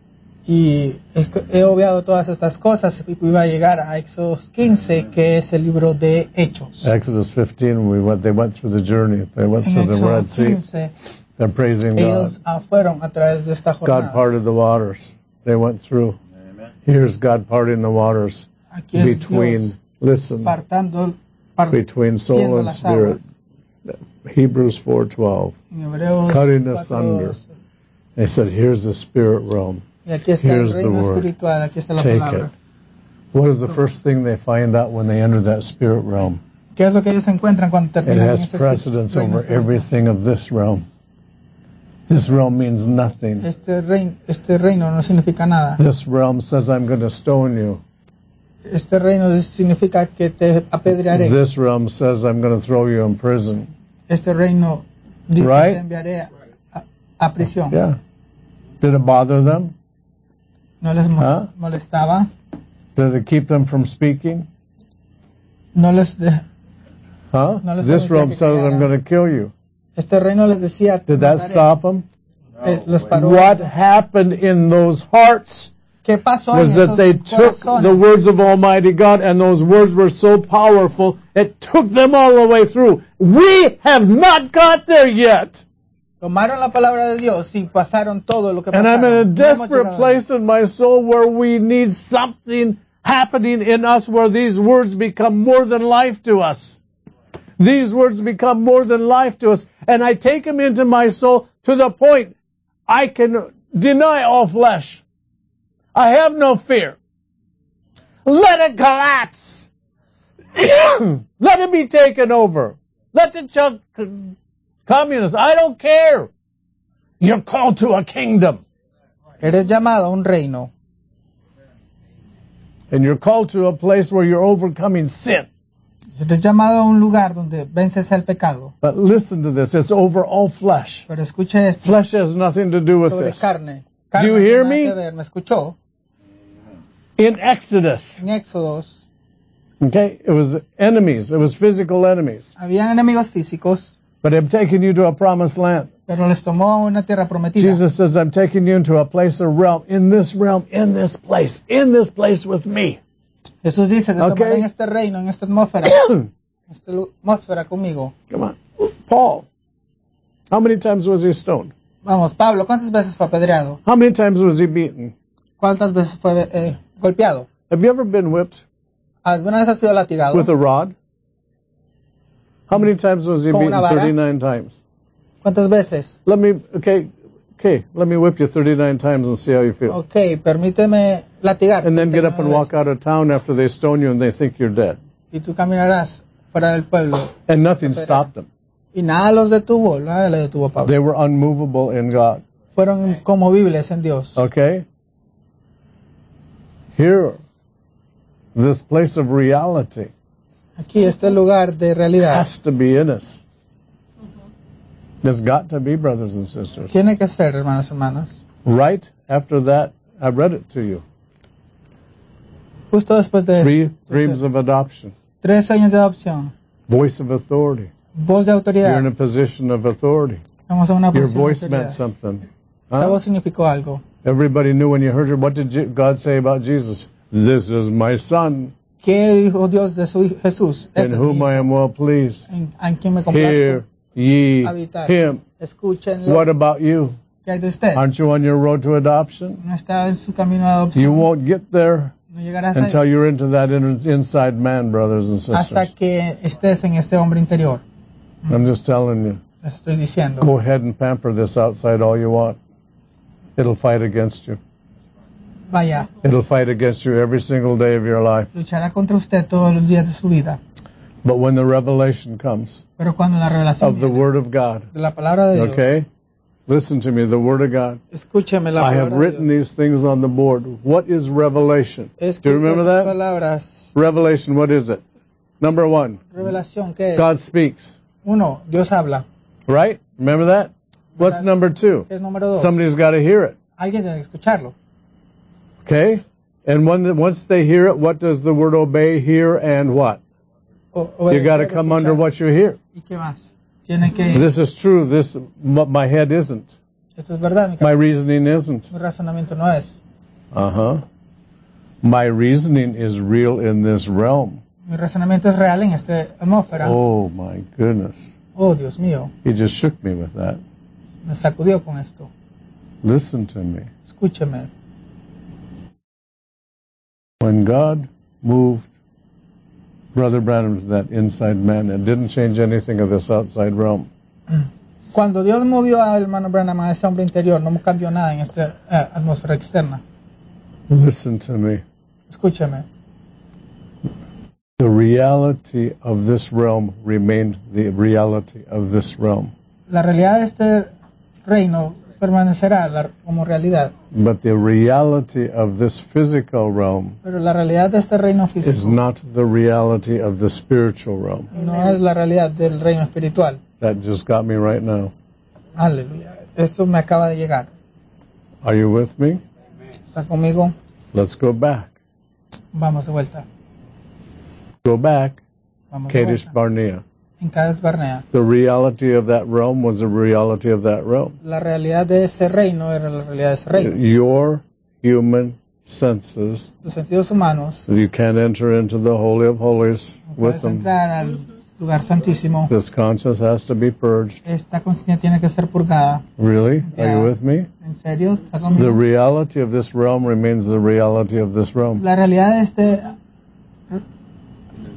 S2: Y he he obviado todas estas cosas y iba a llegar a Éxodo quince, que es el libro de Hechos.
S1: Exodus fifteen, we went, they went through the journey, they went
S2: En
S1: through the
S2: Éxodo
S1: Red Sea,
S2: quince,
S1: they're praising God.
S2: ellos ah, fueron a través de esta
S1: God
S2: jornada.
S1: parted the waters. They went through.
S3: Amen.
S1: Here's God parting the waters
S2: Aquí es
S1: between,
S2: Dios
S1: listen,
S2: partando, par-
S1: between soul
S2: partiendo
S1: and
S2: las
S1: spirit.
S2: aguas.
S1: Hebrews four twelve.
S2: En Hebreos
S1: Cutting
S2: cuatro,
S1: asunder.
S2: dos.
S1: They said, here's the spirit realm.
S2: Y aquí está el
S1: Here's the
S2: reino
S1: word.
S2: espiritual, aquí está la
S1: Take
S2: palabra.
S1: it. What is the first thing they find out when they enter that spirit realm?
S2: ¿Qué es lo que ellos encuentran cuando
S1: It
S2: terminan en
S1: has
S2: ese
S1: precedence
S2: reino
S1: over
S2: espiritual?
S1: everything of this realm. This realm means nothing.
S2: Este reino, este reino no significa nada.
S1: This realm says, I'm going to stone you.
S2: Este reino significa que te apedrearé.
S1: This realm says, I'm going to throw you in prison.
S2: Este reino dice
S1: Right?
S2: te enviaré a, a prisión.
S1: Yeah. Did it bother them?
S2: No les mo-
S1: Huh?
S2: molestaba,
S1: Did it keep them from speaking?
S2: no les de-
S1: Huh?
S2: No les
S1: This
S2: permitía
S1: realm
S2: que
S1: says, I'm
S2: callaran.
S1: going to kill you.
S2: este reino les decía, te
S1: Did that
S2: mataré.
S1: stop them?
S2: Eh, los
S3: wait.
S2: paró.
S1: What happened in those hearts
S2: ¿Qué pasó
S1: was
S2: en
S1: that
S2: esos
S1: they took
S2: corazones?
S1: the words of Almighty God, and those words were so powerful, it took them all the way through. We have not got there yet.
S2: Tomaron la palabra de Dios y pasaron todo lo que
S1: And
S2: pasaron.
S1: I'm in a
S2: No hemos
S1: desperate
S2: llegado ahí.
S1: place in my soul where we need something happening in us where these words become more than life to us. These words become more than life to us, and I take them into my soul to the point I can deny all flesh. I have no fear. Let it collapse. Let it be taken over. Let the chunk communists. I don't care. You're called to a kingdom.
S2: Eres llamado a un reino.
S1: And you're called to a place where you're overcoming sin.
S2: Eres llamado a un lugar donde vences el pecado.
S1: But listen to this. It's over all flesh.
S2: Pero escuche esto.
S1: Flesh has nothing to do with
S2: Sobre
S1: this.
S2: carne. Carne
S1: Do you
S2: no
S1: hear
S2: tiene
S1: me?
S2: nada que ver. ¿Me escuchó?
S1: In Exodus,
S2: En Éxodos
S1: okay, it was enemies. It was physical enemies.
S2: habían enemigos físicos,
S1: But I'm taking you to a promised land.
S2: pero les tomó una tierra prometida.
S1: Jesus says, I'm taking you into a place, a realm, in this realm, in this place, in this place with me.
S2: Jesús dice, te
S1: Okay.
S2: tomaré en este reino, en esta atmósfera, en esta lu- atmósfera conmigo.
S1: Come on. Paul, how many times was he stoned?
S2: Vamos, Pablo, ¿cuántas veces fue apedreado?
S1: How many times was he beaten?
S2: ¿Cuántas veces fue eh, golpeado?
S1: Have you ever been whipped
S2: ¿Alguna vez has sido latigado?
S1: with a rod? How many times was he
S2: Con
S1: beaten?
S2: una vara.
S1: thirty-nine times.
S2: ¿Cuántas veces?
S1: Let me, okay, okay, let me whip you thirty-nine times and see how you feel.
S2: Ok, permíteme latigar.
S1: And then get up and walk out of town after they stone you and they think you're dead.
S2: Y tú caminarás fuera del pueblo.
S1: And nothing stopped them.
S2: Y nada los detuvo, nada le detuvo a Pablo.
S1: They were unmovable in God.
S2: Fueron inconmovibles en Dios.
S1: Okay? Here, this place of reality
S2: Aquí este lugar de realidad
S1: has to be in us. There's got to be, brothers and sisters.
S2: tiene que ser, hermanos y hermanas.
S1: Right after that, I read it to you.
S2: Justo después de
S1: Three dreams of adoption.
S2: tres sueños de adopción,
S1: Voice of authority.
S2: voz de
S1: You're
S2: autoridad.
S1: in a position of authority.
S2: Estamos en una
S1: Your
S2: posición de
S1: voice meant
S2: autoridad.
S1: something.
S2: Esta
S1: Huh?
S2: voz significó algo.
S1: Everybody knew when you heard her. What did Je- God say about Jesus? This is my son,
S2: ¿Qué dijo Dios de su hijo Jesús? Este
S1: in
S2: es
S1: whom
S2: mi
S1: I
S2: hijo,
S1: am well pleased.
S2: en, en quien me
S1: Hear
S2: complazco
S1: ye
S2: habitar.
S1: him.
S2: Escúchenlo.
S1: What about you?
S2: ¿Qué hay de usted?
S1: Aren't you on your road to adoption?
S2: No está en su camino de adopción.
S1: You won't get there
S2: No llegarás
S1: until
S2: ahí
S1: you're into that inner, inside man, brothers and
S2: hasta
S1: sisters.
S2: que estés en este hombre interior.
S1: I'm just telling you.
S2: Les estoy diciendo.
S1: Go ahead and pamper this outside all you want. It'll fight against you.
S2: Vaya,
S1: It'll fight against you every single day of your life.
S2: luchará contra usted todos los días de su vida.
S1: But when the revelation comes
S2: Pero cuando la revelación
S1: of the
S2: viene
S1: Word of God,
S2: de la palabra de Dios,
S1: okay? Listen to me, the Word of God.
S2: escúcheme la
S1: I have
S2: palabra de
S1: written
S2: Dios.
S1: these things on the board. What is revelation? Do
S2: Escuche
S1: you remember
S2: esas
S1: that?
S2: palabras.
S1: Revelation, what is it? Number one,
S2: Revelación, ¿qué es?
S1: God speaks,
S2: Uno, Dios habla.
S1: right? Remember that? What's number two?
S2: ¿Qué es número dos?
S1: Somebody's got to hear it,
S2: Alguien tiene que escucharlo.
S1: okay? And when the, once they hear it, what does the word obey, hear, and what?
S2: O-
S1: You got to
S2: obedecer,
S1: come under
S2: escuchar.
S1: what you hear.
S2: ¿Y qué más? Tiene que...
S1: This is true. This m- my head isn't.
S2: Esto es verdad, mi,
S1: My reasoning isn't.
S2: mi razonamiento no es.
S1: Uh-huh. My reasoning is real in this realm.
S2: Mi razonamiento es real en esta atmósfera.
S1: Oh my goodness.
S2: Oh, Dios mío,
S1: He just shook me with that.
S2: me sacudió con esto.
S1: Listen to me.
S2: Escúcheme.
S1: When God moved Brother Branham to that inside man, it didn't change anything of this outside realm.
S2: Cuando Dios movió al hermano Branham a ese hombre interior, no cambió nada en esta eh, atmósfera externa.
S1: Listen to me.
S2: Escúcheme.
S1: The reality of this realm remained the reality of this realm.
S2: La realidad de este reino permanecerá la- como realidad,
S1: But the reality of this physical realm
S2: pero la realidad de este reino
S1: is
S2: físico
S1: not the reality of the spiritual realm.
S2: no es la realidad del reino espiritual.
S1: That just got me right now.
S2: Aleluya. Esto me acaba de llegar.
S1: Are you with me?
S2: ¿Está conmigo?
S1: Let's go back.
S2: Vamos de vuelta.
S1: Go back.
S2: Vamos de
S1: Kadesh
S2: vuelta.
S1: Barnea.
S2: En Cades Barnea.
S1: The reality of that realm was the reality of that realm.
S2: La realidad de ese reino era la realidad de ese reino.
S1: Your human senses,
S2: Tus sentidos humanos
S1: you can't enter into the Holy of Holies
S2: no
S1: with
S2: puedes
S1: them.
S2: entrar al lugar santísimo.
S1: This conscience has to be purged.
S2: Esta conciencia tiene que ser purgada.
S1: Really? Are
S2: Yeah.
S1: you with me?
S2: ¿En serio? ¿Está
S1: The
S2: conmigo?
S1: reality of this realm remains the reality of this realm.
S2: La realidad de este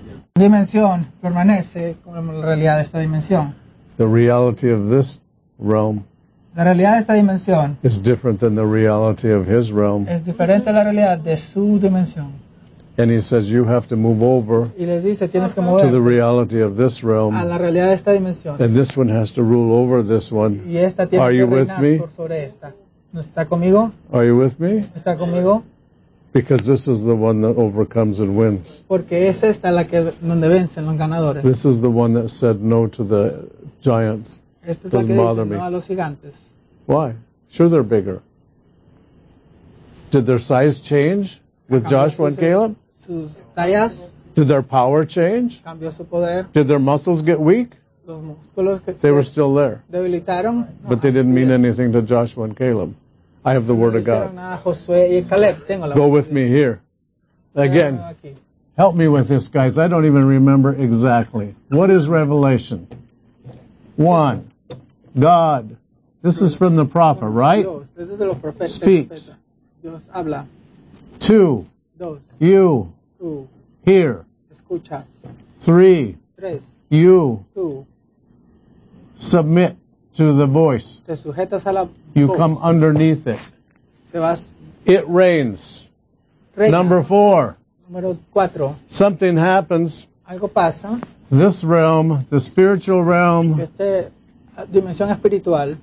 S2: dimensión permanece como la realidad de esta dimensión.
S1: The reality of this realm
S2: La realidad de esta dimensión
S1: is different than the reality of his realm.
S2: es diferente a la realidad de su dimensión.
S1: And he says you have to move over
S2: Y les dice, tienes que
S1: to the
S2: moverte
S1: reality of this
S2: a
S1: realm.
S2: la realidad de esta dimensión.
S1: And this one has to rule over this one.
S2: Y esta tiene
S1: Are
S2: que
S1: you with
S2: reinar
S1: me?
S2: por sobre esta. ¿No está conmigo?
S1: Are you with me?
S2: ¿Está conmigo?
S1: Because this is the one that overcomes and wins.
S2: Porque es esta la que donde vencen los ganadores.
S1: This is the one that said no to the giants.
S2: Esta es la que
S1: Doesn't bother
S2: dice
S1: me.
S2: no a los gigantes.
S1: Why? Sure, they're bigger. Did their size change with
S2: Cambió
S1: Joshua and
S2: sus-
S1: Caleb?
S2: Sus tallas,
S1: Did their power change?
S2: cambió su poder.
S1: Did their muscles get weak?
S2: Los músculos que
S1: They were
S2: se
S1: still there.
S2: debilitaron. No,
S1: But they didn't mean
S2: estuvieron.
S1: anything to Joshua and Caleb. I have the
S2: No
S1: word
S2: le
S1: of
S2: hicieron
S1: God.
S2: nada a Josué y Caleb. Tengo la
S1: Go
S2: voz
S1: with
S2: de
S1: me
S2: Dios.
S1: here. Again,
S2: Véanme aquí.
S1: help me with this, guys. I don't even remember exactly. What is Revelation? One, God. This is from the prophet, right?
S2: Dios, eso es de los profetas.
S1: Speaks.
S2: Dios habla.
S1: Two,
S2: Dos,
S1: you,
S2: tú
S1: hear.
S2: escuchas.
S1: Three,
S2: Tres,
S1: you
S2: tú
S1: submit to the voice.
S2: te sujetas a la
S1: You
S2: voz.
S1: come underneath it.
S2: Te vas.
S1: It reigns.
S2: Reina.
S1: Number four,
S2: Número cuatro.
S1: something happens.
S2: Algo pasa.
S1: This realm, the spiritual realm,
S2: Esta dimensión espiritual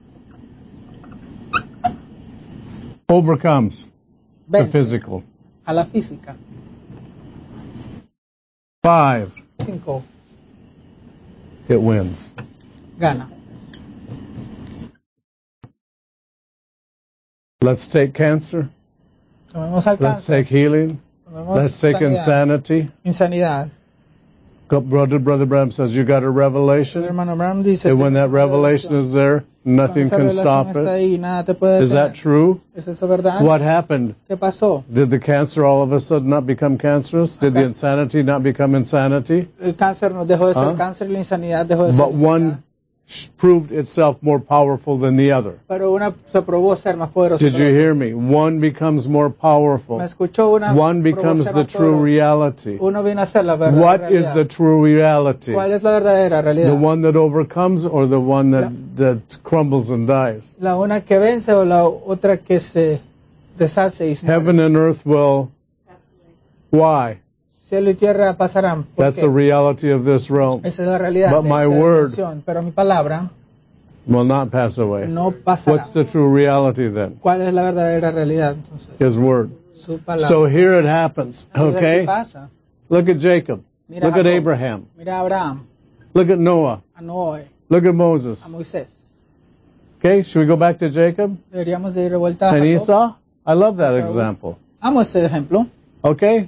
S1: overcomes the
S2: vence
S1: physical.
S2: a la física.
S1: Five,
S2: Cinco.
S1: it wins.
S2: Gana.
S1: Let's take cancer.
S2: Tomemos al
S1: Let's
S2: cáncer.
S1: take healing.
S2: Tomemos
S1: Let's take
S2: sanidad.
S1: insanity.
S2: Insanidad.
S1: Go- Brother, Brother Bram says you got a
S2: El
S1: revelation.
S2: hermano Bram dice,
S1: And when that
S2: "Tienes una
S1: revelation is there,
S2: Cuando
S1: nothing
S2: esa
S1: can
S2: revelación
S1: stop
S2: está
S1: it.
S2: ahí, nada te puede
S1: Is that
S2: detener.
S1: true?
S2: ¿Es eso verdad?
S1: What happened?
S2: ¿Qué pasó?
S1: Did the cancer all of a sudden not become cancerous? Did the
S2: Okay.
S1: insanity not become insanity?
S2: El cáncer no dejó de ser
S1: Ah.
S2: cáncer y la insanidad dejó de ser
S1: But
S2: insanidad.
S1: one sh- proved itself more powerful than the other.
S2: Pero una se probó ser más poderosa.
S1: Did
S2: que
S1: you
S2: la otra.
S1: hear me? One becomes more
S2: Me
S1: powerful.
S2: escuchó una.
S1: One
S2: probó
S1: becomes
S2: ser
S1: the
S2: más
S1: true
S2: poderosa.
S1: reality.
S2: Uno viene a ser la verdadera
S1: What is
S2: realidad.
S1: the true reality?
S2: ¿Cuál es la verdadera
S1: The
S2: realidad?
S1: one that overcomes or the one that, that crumbles and dies?
S2: La una que vence o la otra que se deshace y se muere.
S1: Heaven and earth will. Why?
S2: Cielo y tierra pasarán. ¿Por
S1: That's
S2: qué?
S1: the reality of this realm.
S2: Esa es la realidad
S1: But
S2: de
S1: my
S2: esta
S1: word
S2: dimensión. Pero mi palabra
S1: Will not pass away.
S2: no pasará.
S1: What's the true reality then?
S2: ¿Cuál es la verdadera realidad entonces?
S1: His word.
S2: Su palabra.
S1: So here it happens.
S2: Mira qué
S1: Okay?
S2: pasa.
S1: Look at Jacob.
S2: Mira
S1: Look at
S2: Jacob.
S1: Abraham.
S2: Mira a Abraham,
S1: Look at Noah.
S2: a Noé,
S1: Look at Moses.
S2: a Moisés.
S1: Okay, should we go back to Jacob
S2: Deberíamos de ir de vuelta a
S1: and
S2: Jacob.
S1: Esau? I love that
S2: Esau.
S1: example.
S2: Amo este ejemplo.
S1: Okay?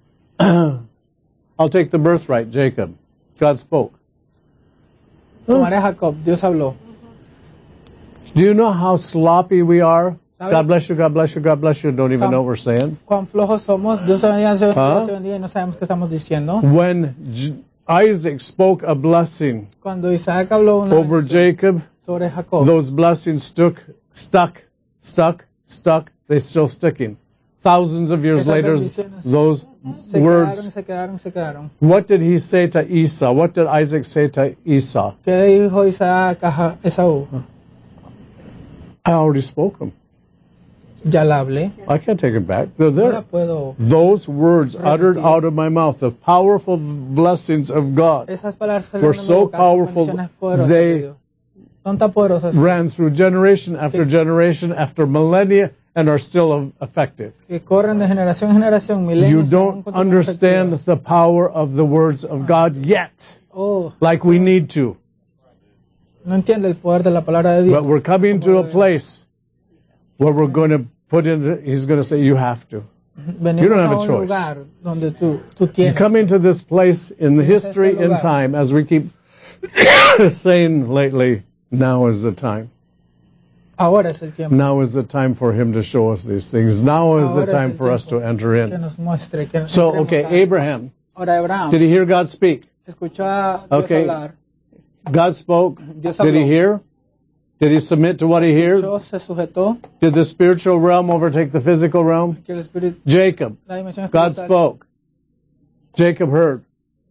S1: I'll take the birthright, Jacob. God spoke.
S2: Tomaré a Jacob. Dios habló.
S1: Do you know how sloppy we are?
S2: ¿Sabe
S1: God bless you, God bless you, God bless you. Don't even
S2: Come.
S1: know what we're saying.
S2: cuán flojos somos? Dios te bendiga, Dios te bendiga,
S1: Huh?
S2: Dios te bendiga y no sabemos qué estamos diciendo.
S1: When J- Isaac spoke a blessing
S2: Cuando Isaac habló una
S1: over
S2: bendición
S1: Jacob,
S2: sobre Jacob,
S1: those blessings stuck, stuck, stuck, stuck. They're still sticking. Thousands of years
S2: Esas
S1: later,
S2: bendiciones
S1: those
S2: se quedaron,
S1: words.
S2: se quedaron, se quedaron.
S1: What did he say to Esau? What did Isaac say to Esau?
S2: ¿Qué le dijo Isaac a Ja- Esaú?
S1: I already spoke them.
S2: Ya la hablé.
S1: I can't take it back. They're
S2: No la
S1: there.
S2: puedo.
S1: Those words uttered
S2: Repetir.
S1: out of my mouth, the powerful blessings of God,
S2: Esas palabras que
S1: were
S2: salieron de mi
S1: so
S2: boca son
S1: powerful,
S2: bendiciones poderosas
S1: they
S2: de Dios. Son tan poderosas
S1: ran through generation after generation after millennia and are still effective.
S2: que corren de generación en generación, milenios.
S1: You
S2: y aún
S1: don't
S2: continúan
S1: understand
S2: efectivas.
S1: the power of the words of God yet,
S2: Oh,
S1: like we need to.
S2: no entiende el poder de la palabra de Dios.
S1: But we're coming to a place where we're going to put in, he's going to say, you have to.
S2: Venimos
S1: you don't have
S2: a
S1: a
S2: un
S1: choice.
S2: lugar donde tú, tú
S1: You
S2: tienes.
S1: come into this place in the
S2: Tienes este
S1: history in
S2: lugar.
S1: time, as we keep saying lately, now is the time.
S2: Ahora es el tiempo.
S1: Now is the time for him to show us these things. Now is the
S2: Ahora es
S1: time
S2: el
S1: for us to
S2: tiempo
S1: enter
S2: que
S1: in.
S2: nos muestre, que
S1: So,
S2: entremos
S1: okay,
S2: a-
S1: Abraham,
S2: Ahora Abraham
S1: did he hear God speak?
S2: escuchó a Dios
S1: Okay.
S2: hablar.
S1: God spoke.
S2: Dios
S1: Did he
S2: habló.
S1: hear? Did he submit to what he heard?
S2: Escuchó, se sujetó.
S1: Did the spiritual realm overtake the physical realm?
S2: Que el espíritu,
S1: Jacob,
S2: la dimensión
S1: God
S2: espiritual,
S1: spoke. Jacob heard.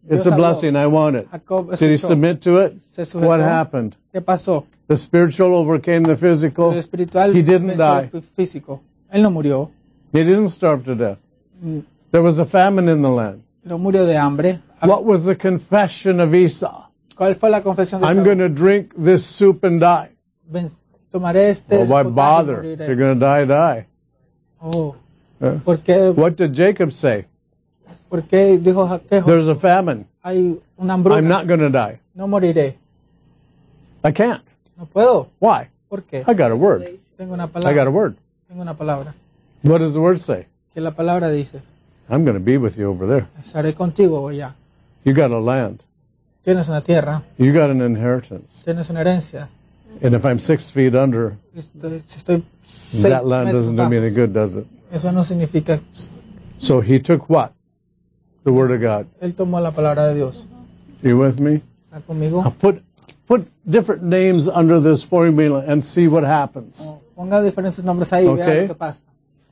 S1: It's
S2: Dios
S1: a
S2: habló.
S1: blessing. I want it.
S2: Jacob
S1: Did he
S2: escuchó.
S1: submit to it?
S2: Se sujetó.
S1: What happened?
S2: ¿Qué pasó?
S1: The spiritual overcame the physical.
S2: El espiritual
S1: He didn't
S2: venció
S1: die.
S2: el físico. Él no murió.
S1: He didn't starve to death.
S2: Mm,
S1: There was a famine in the land.
S2: No murió de hambre.
S1: What was the confession of Esau?
S2: ¿Cuál fue la confesión de
S1: I'm
S2: Esaú?
S1: going to drink this soup and die.
S2: Ven, tomaré este
S1: Well, why
S2: potaje y
S1: bother?
S2: moriré.
S1: If you're going to die, die.
S2: Oh,
S1: Uh,
S2: ¿por qué,
S1: What did Jacob say?
S2: por qué dijo Jacob?
S1: There's a famine.
S2: Hay una hambruna.
S1: I'm not going to die.
S2: No moriré.
S1: I can't.
S2: No puedo.
S1: Why?
S2: ¿Por qué?
S1: I got a word.
S2: Tengo una
S1: I
S2: palabra.
S1: got a word.
S2: Tengo una palabra.
S1: What does the word say?
S2: Que la palabra dice,
S1: I'm going to be with you over there.
S2: estaré contigo allá.
S1: You got a land.
S2: Tienes una tierra,
S1: You got an inheritance.
S2: tienes una herencia.
S1: And if I'm six feet under,
S2: Estoy, si estoy seis
S1: that land
S2: metros
S1: doesn't do me
S2: bajo,
S1: any good, does it?
S2: eso no significa.
S1: So he took what? The word of God.
S2: Él tomó la palabra de Dios.
S1: You with me?
S2: ¿Está conmigo?
S1: Now put put different names under this formula and see what happens.
S2: Ponga diferentes nombres ahí, vea
S1: Okay.
S2: lo que pasa.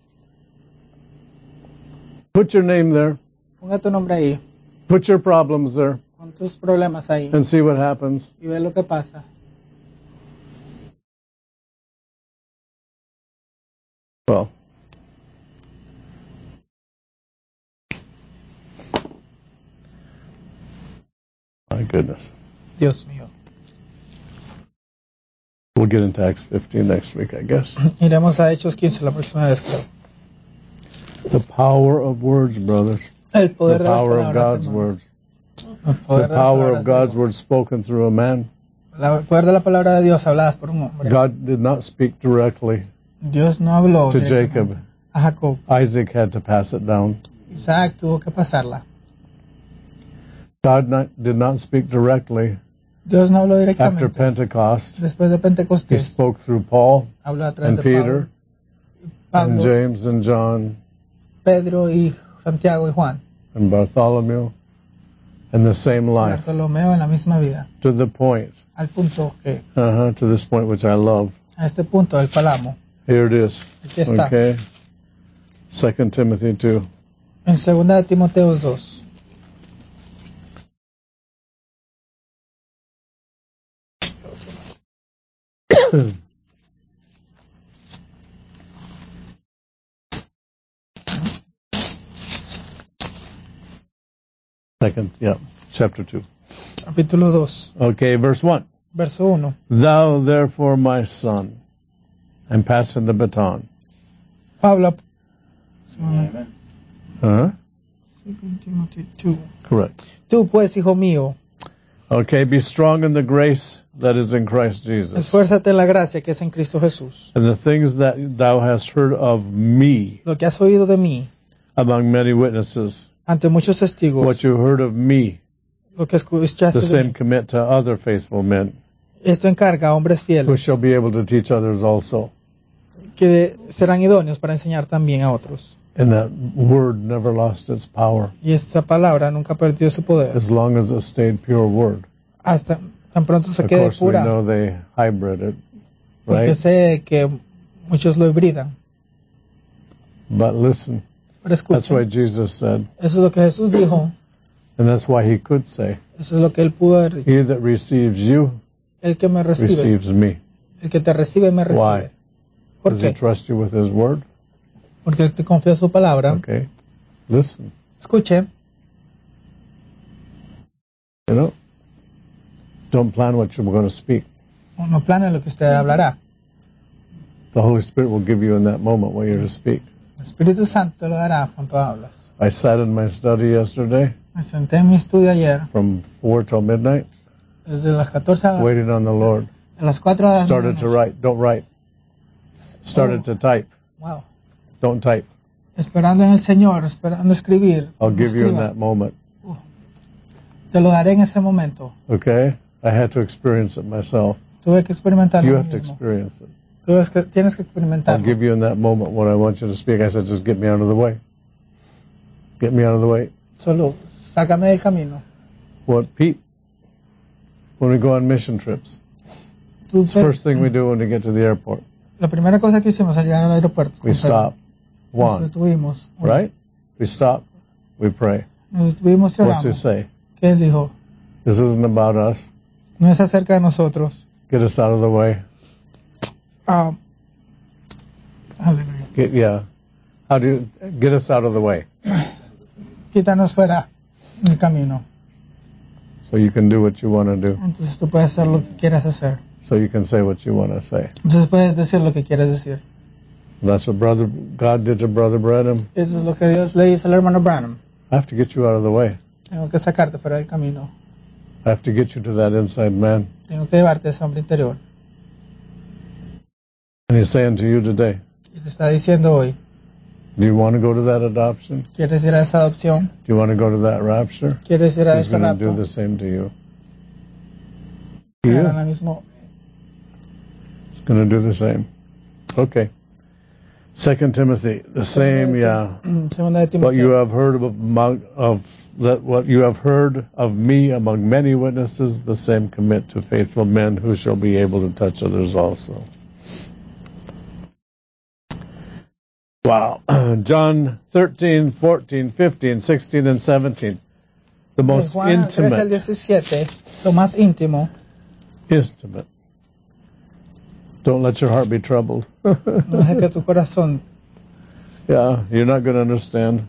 S1: Put your name there.
S2: Ponga tu nombre ahí,
S1: Put your problems there
S2: con tus problemas ahí,
S1: and see what happens.
S2: y ve lo que pasa.
S1: Well, my goodness.
S2: Dios mío.
S1: We'll get into Acts fifteen next week, I guess.
S2: Iremos a Hechos quince la próxima vez, creo.
S1: The power of words, brothers.
S2: El poder
S1: The
S2: de las
S1: power of
S2: palabras,
S1: God's
S2: hermano.
S1: words.
S2: El poder
S1: The
S2: de las
S1: power
S2: palabras
S1: of
S2: de
S1: God's
S2: Dios.
S1: words spoken through a man.
S2: La- El poder de la palabra de Dios habladas por un hombre.
S1: God did not speak directly
S2: Dios no habló
S1: to
S2: directamente
S1: Jacob.
S2: a Jacob.
S1: Isaac had to pass it down.
S2: Isaac tuvo que pasarla.
S1: God not, did not speak directly
S2: Dios no habló
S1: after
S2: directamente.
S1: Pentecost.
S2: Después de
S1: He
S2: Pentecostés,
S1: spoke through Paul
S2: habló a través
S1: and
S2: de
S1: Peter
S2: Pablo,
S1: and
S2: Pablo,
S1: James and John
S2: Pedro y Santiago y Juan.
S1: and Bartholomew in the same life,
S2: Bartolomeo en la misma vida.
S1: to the point,
S2: Al punto que,
S1: uh-huh, to this point which I love.
S2: a este punto del palamo.
S1: Here it is.
S2: Aquí está.
S1: Okay. Second Timothy two.
S2: En segunda de Timoteo dos.
S1: Second, yeah, chapter two.
S2: Capítulo dos,
S1: Okay, verse one.
S2: verso uno.
S1: Thou therefore, my son, I'm passing the baton.
S2: Pablo,
S3: Amen.
S1: Huh?
S2: Second Timothy two.
S1: Correct.
S2: Tú pues, hijo mío,
S1: Okay, be strong in the grace that is in Christ Jesus.
S2: esfuérzate en la gracia que es en Cristo Jesús.
S1: And the things that thou hast heard of me
S2: Lo que has oído de mí
S1: among many witnesses,
S2: ante muchos testigos,
S1: what you heard of me,
S2: lo que escuchaste
S1: the
S2: de
S1: same
S2: mí,
S1: commit to other faithful men,
S2: esto encarga a hombres
S1: who
S2: fieles
S1: shall be able to teach others also.
S2: que serán idóneos para enseñar también a otros.
S1: And that word never lost its power,
S2: Y esta palabra nunca perdió su poder.
S1: as long as it stayed pure word.
S2: Hasta tan pronto se
S1: Of
S2: quede
S1: course, we
S2: pura.
S1: know they hybrid it,
S2: Porque
S1: right?
S2: sé que muchos lo hibridan.
S1: But listen,
S2: Pero
S1: that's why
S2: escuchen,
S1: Jesus said,
S2: eso es lo que Jesús dijo.
S1: and that's why he could say,
S2: Eso es lo que él pudo haber dicho.
S1: he that receives you
S2: El que me recibe,
S1: receives me.
S2: el que te recibe, me
S1: Why?
S2: recibe. ¿Por
S1: Does he
S2: qué?
S1: trust you with his word?
S2: Porque él te confía su palabra.
S1: Okay. Listen,
S2: Escuche,
S1: you know, don't plan what you're going to speak.
S2: no plane lo que usted hablará.
S1: The Holy Spirit will give you in that moment what you're to speak.
S2: El Espíritu Santo lo dará cuando hablas.
S1: I sat in my study yesterday
S2: Me senté en mi estudio ayer,
S1: from four till midnight,
S2: desde las catorce a,
S1: waiting on the Lord.
S2: a las cuatro de la
S1: Started to
S2: noche.
S1: write. Don't write. Started
S2: Oh.
S1: to type.
S2: Wow.
S1: Don't type.
S2: Esperando en el Señor, esperando escribir.
S1: I'll
S2: No
S1: give you in
S2: escriba.
S1: that moment.
S2: Te lo daré en ese momento.
S1: Okay? I had to experience it myself.
S2: Tuve que experimentarlo.
S1: You
S2: yo
S1: have to
S2: mismo.
S1: experience it.
S2: Tú ves que tienes que
S1: I'll
S2: experimentarlo.
S1: give you in that moment what I want you to speak. I said, just get me out of the way. Get me out of the way.
S2: Solo sácame del camino.
S1: What, Pete? When we go on mission trips,
S2: Tú
S1: it's the
S2: ves-
S1: first thing we do when we get to the airport.
S2: La primera cosa que hicimos al llegar al aeropuerto.
S1: We
S2: con Pedro,
S1: stop.
S2: Nos
S1: One.
S2: detuvimos. Uno.
S1: Right? We stop. We pray.
S2: Nos detuvimos y
S1: What's
S2: oramos.
S1: it say?
S2: ¿Qué dijo?
S1: This isn't about us.
S2: No es acerca de nosotros.
S1: Get us out of the way.
S2: Um, aleluya.
S1: Get, yeah. How do you get us out of the way
S2: Quítanos fuera del camino.
S1: so you can do what you want to do,
S2: Entonces tú puedes hacer lo que quieras hacer.
S1: so you can say what you want to say.
S2: Entonces puedes decir lo que quieras decir.
S1: That's what brother God did to Brother Branham.
S2: Eso es lo que Dios le dice al hermano Branham.
S1: I have to get you out of the way.
S2: Tengo que sacarte fuera del camino.
S1: I have to get you to that inside man.
S2: Tengo que llevarte a ese hombre interior.
S1: And he's saying to you today,
S2: Y te está diciendo hoy,
S1: do you want to go to that adoption?
S2: ¿quieres ir a esa adopción?
S1: Do you want to go to that rapture?
S2: ¿Quieres ir a
S1: He's
S2: ese
S1: going to do
S2: rapto?
S1: the same to you.
S2: Harán
S1: Yeah,
S2: lo mismo.
S1: he's going to do the same. Okay. Second Timothy, the same, yeah.
S2: Segunda de
S1: What you
S2: Timoteo.
S1: have heard of among, of that what you have heard of me among many witnesses, the same commit to faithful men who shall be able to touch others also. Wow. John thirteen, fourteen, fifteen, sixteen, and seventeen. The
S2: De
S1: most
S2: Juan trece al
S1: intimate,
S2: diecisiete, lo más íntimo.
S1: intimate. Don't let your heart be troubled.
S2: No dejes que tu corazón
S1: Yeah, you're not going to understand.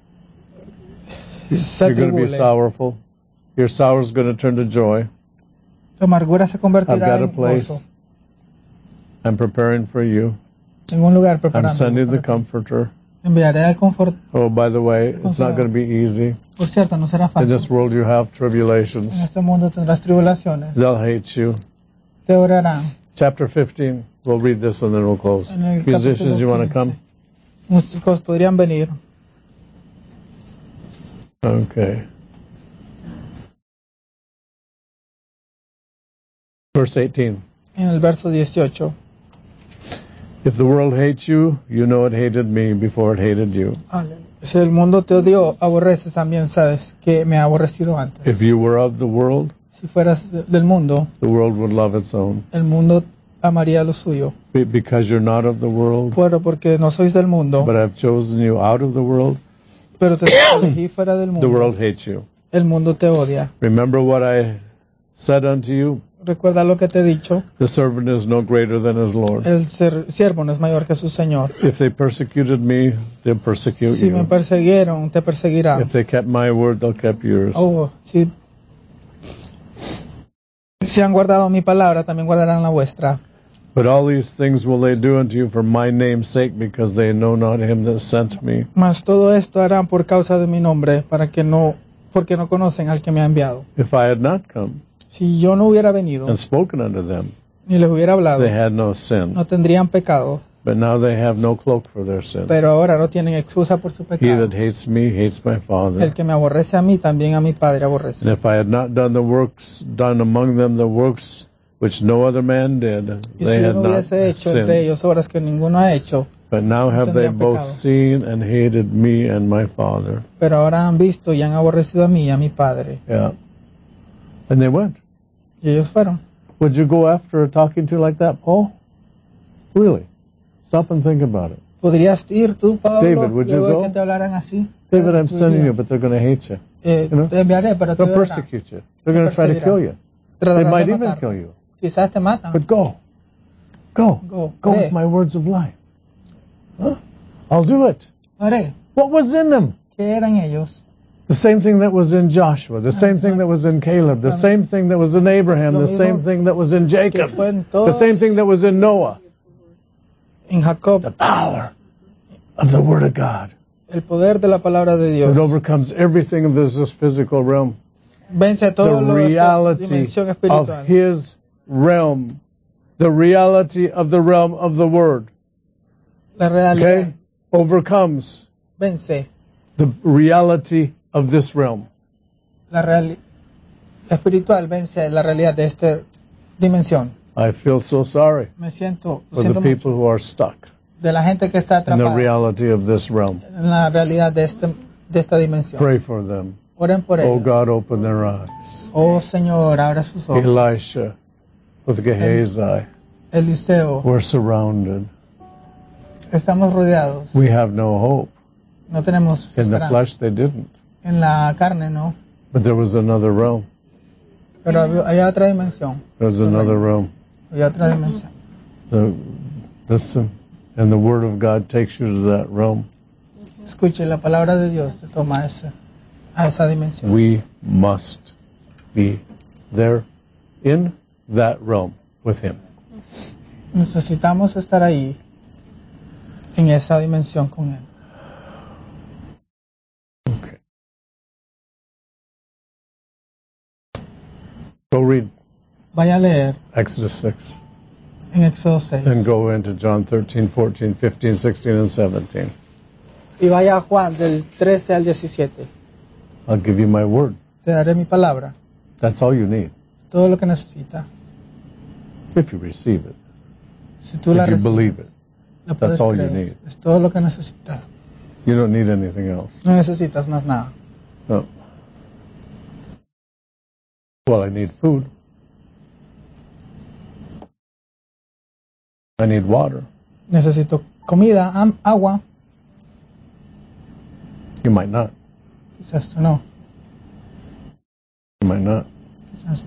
S2: se
S1: You're going to be
S2: atribule.
S1: sorrowful. Your sorrow is going to turn to joy.
S2: Tu amargura se
S1: I've
S2: convertirá
S1: got a
S2: en
S1: place.
S2: gozo.
S1: I'm preparing for you.
S2: En un lugar
S1: I'm
S2: preparando.
S1: sending the
S2: para ti.
S1: comforter.
S2: Enviaré al confort.
S1: Oh, by the way, it's not going to be easy.
S2: Por cierto, no será
S1: In this
S2: fácil.
S1: world you have
S2: En
S1: tribulations.
S2: este mundo tendrás tribulaciones.
S1: They'll hate you.
S2: Te orarán.
S1: Chapter fifteen. We'll read this and then we'll close.
S2: En el
S1: Musicians,
S2: capítulo
S1: you want to come?
S2: quince. Músicos podrían venir.
S1: Okay. Verse eighteen.
S2: En el verso dieciocho.
S1: If the world hates you, you know it hated me before it hated you.
S2: Si el mundo te odió, aborreces también, sabes que me ha aborrecido antes.
S1: If you were of the world,
S2: Si fueras de- del mundo,
S1: the world would love its own.
S2: el mundo amaría lo suyo.
S1: Be- Because you're not of the world,
S2: Pero porque no sois del mundo,
S1: but I've chosen you out of the world,
S2: pero te elegí fuera del
S1: the
S2: mundo,
S1: world hates you.
S2: el mundo te odia.
S1: Remember what I said unto you?
S2: Recuerda lo que te he dicho,
S1: The servant is no greater than his Lord.
S2: el ser- siervo no es mayor que su señor.
S1: If they persecuted me, they'll persecute
S2: Si me
S1: you.
S2: persiguieron, te perseguirán.
S1: If they kept my word, they'll keep yours.
S2: Oh, si, si han guardado mi palabra, también guardarán la vuestra.
S1: But all these things will they do unto you for my name's sake, because they know not him that sent me.
S2: Mas todo esto harán por causa de mi nombre, para que no, porque no conocen al que me ha enviado.
S1: If I had not come
S2: Si yo no hubiera venido,
S1: and spoken unto them,
S2: ni les hubiera hablado,
S1: they had no sin.
S2: no tendrían pecado.
S1: But now they have no cloak for their sin.
S2: Pero ahora no tienen excusa por su
S1: He
S2: pecado.
S1: that hates me hates my
S2: El
S1: Father.
S2: que me aborrece a mí, también a mi Padre aborrece.
S1: And if I had not done the works done among them, the works which no other man did,
S2: Y
S1: they
S2: si yo
S1: had
S2: no
S1: not
S2: hubiese hecho entre
S1: sinned.
S2: ellos obras que ninguno ha hecho,
S1: But now have they
S2: tendrían
S1: both
S2: pecado.
S1: seen and hated me and my Father.
S2: pero ahora han visto y han aborrecido a mí y a mi Padre.
S1: Yeah. And they went.
S2: Y ellos fueron.
S1: Would you go after talking to like that, Paul? Really? Stop and think about it.
S2: ¿Podrías ir tú, Pablo,
S1: David, would you
S2: luego de
S1: go?
S2: que te hablaran así?
S1: David, I'm
S2: Tú
S1: sending you,
S2: dirías,
S1: but they're going to hate you.
S2: eh,
S1: you know,
S2: te enviaré, pero te
S1: They'll
S2: odiarán.
S1: persecute you. They're going to try to
S2: perseguirán.
S1: kill you. They
S2: Tratarán
S1: might
S2: de
S1: even
S2: matarte.
S1: kill you.
S2: Quizás te matan.
S1: But go. Go.
S2: Go.
S1: Go
S2: Ve.
S1: with my words of life. Huh? I'll do it.
S2: Haré.
S1: What was in them?
S2: ¿Qué eran ellos?
S1: The same thing that was in Joshua, the same thing that was in Caleb, the same thing that was in Abraham, the same thing that was in Jacob,
S2: fue en
S1: the
S2: todos.
S1: same thing that was in Noah.
S2: En Jacob,
S1: The power of the Word of God.
S2: el poder de la palabra de Dios
S1: It overcomes everything of this, this physical realm.
S2: vence a
S1: The
S2: todo lo esta
S1: reality
S2: dimensión
S1: of
S2: espiritual.
S1: His realm. The reality of the realm of the Word.
S2: La realidad
S1: Okay? Overcomes
S2: vence.
S1: the reality of this realm.
S2: La reali- la espiritual vence la realidad de esta dimensión.
S1: I feel so sorry
S2: Me siento, lo
S1: for the
S2: siento
S1: people
S2: mucho
S1: who are stuck
S2: de la gente que está
S1: in the
S2: atrapada
S1: reality of this realm.
S2: en la realidad de, este, de esta dimensión.
S1: Pray for them.
S2: Oren por
S1: Oh
S2: ellos.
S1: God, open their eyes.
S2: Oh Señor, abra sus ojos.
S1: Elisha with Gehazi.
S2: Eliseo,
S1: We're surrounded.
S2: estamos rodeados.
S1: We have no hope.
S2: No tenemos
S1: In the
S2: esperanza.
S1: flesh, they didn't.
S2: En la carne no.
S1: But there was another realm.
S2: Pero había- hay otra dimensión.
S1: There's another realm.
S2: Hay otra dimensión.
S1: The, listen, and the Word of God takes you to that realm.
S2: Escuche, la palabra de Dios te toma a esa, a esa dimensión.
S1: We must be there in that realm with Him.
S2: Necesitamos estar ahí, en esa dimensión con Él.
S1: Okay. Go read
S2: Vaya a leer
S1: Exodus six.
S2: en Éxodo seis.
S1: Then go into John thirteen, fourteen, fifteen, sixteen, and seventeen.
S2: Y vaya a Juan del trece al diecisiete.
S1: I'll give you my word.
S2: Te daré mi palabra,
S1: That's all you need.
S2: todo lo que necesitas.
S1: If you receive it.
S2: Si tú la
S1: If you
S2: recibes,
S1: believe it.
S2: la puedes
S1: That's all you
S2: creer.
S1: need.
S2: Es todo lo que necesitas.
S1: You don't need anything else.
S2: No necesitas más nada.
S1: No. Well, I need food. I need water.
S2: Necesito comida, am- agua.
S1: You might not.
S2: Quizás tú no.
S1: You might not.
S2: Quizás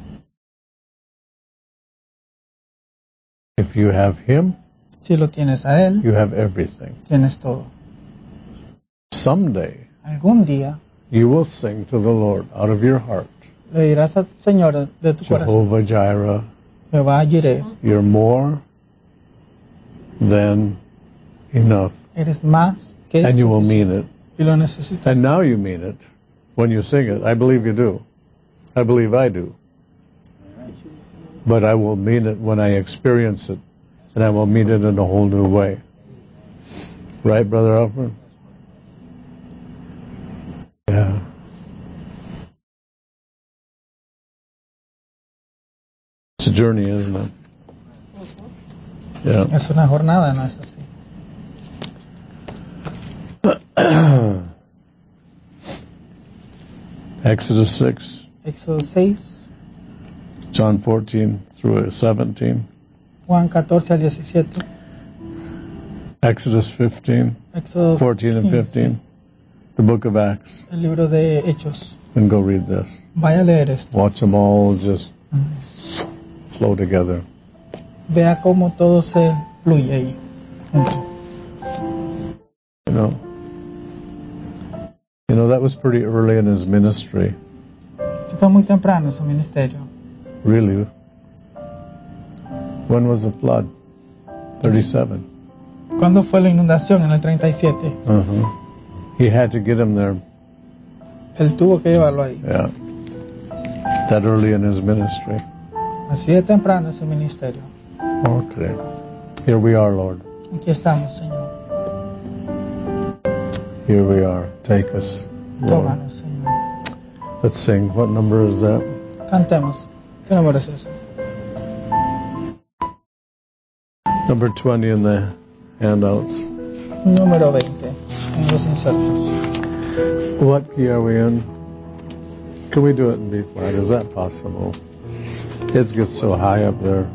S1: If you have Him,
S2: si lo tienes a Él,
S1: you have everything.
S2: tienes todo.
S1: Someday,
S2: Algún día
S1: you will sing to the Lord out of your heart.
S2: le dirás al Señor de tu corazón,
S1: Jehovah Jireh,
S2: Jehová Jireh,
S1: you're more than enough.
S2: eres más que
S1: And you will
S2: suficiente.
S1: mean it.
S2: Y lo necesitas.
S1: And now you mean it when you sing it. I believe you do. I believe I do. But I will mean it when I experience it. And I will mean it in a whole new way. Right, Brother Alfred? Yeah. It's a journey, isn't it? Yeah.
S2: Es una jornada, ¿no es así?
S1: Exodus six,
S2: Éxodo seis,
S1: John fourteen through seventeen,
S2: Juan catorce al diecisiete,
S1: Exodus fifteen,
S2: Éxodo
S1: fourteen and
S2: quince,
S1: fifteen, the book of Acts.
S2: el libro de Hechos.
S1: And go read this.
S2: Vaya a leer esto.
S1: Watch them all just flow together.
S2: Vea cómo todo se fluye ahí junto.
S1: You know. You know, that was pretty early in his ministry.
S2: Esto fue muy temprano en su ministerio.
S1: Really. When was the flood? thirty-seven.
S2: ¿Cuándo fue la inundación? En el treinta y siete.
S1: Uh-huh. He had to get him there.
S2: Él tuvo que llevarlo ahí.
S1: Yeah. That early in his ministry.
S2: Así de temprano en su ministerio.
S1: Okay. Here we are, Lord.
S2: Aquí estamos, Señor.
S1: Here we are. Take us, Lord.
S2: Tómanos, Señor.
S1: Let's sing. What number is that?
S2: Cantemos. ¿Qué número es eso?
S1: Number twenty in the handouts.
S2: Número veinte en los insertos.
S1: What key are we in? Can we do it in B flat? Is that possible? It gets so high up there.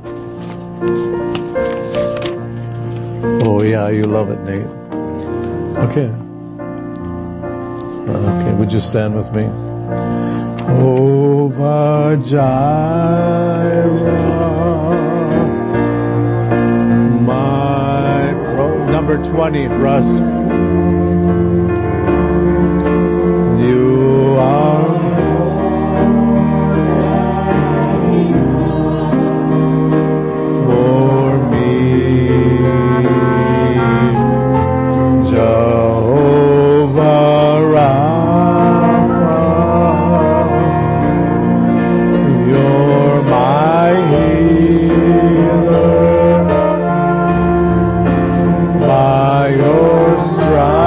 S1: Oh yeah, you love it, Nate. Okay. Okay, would you stand with me? Jehovah Jireh, my pro. Number twenty, Russ. You are for me, Jehovah Rapha. You're my healer. By your stripes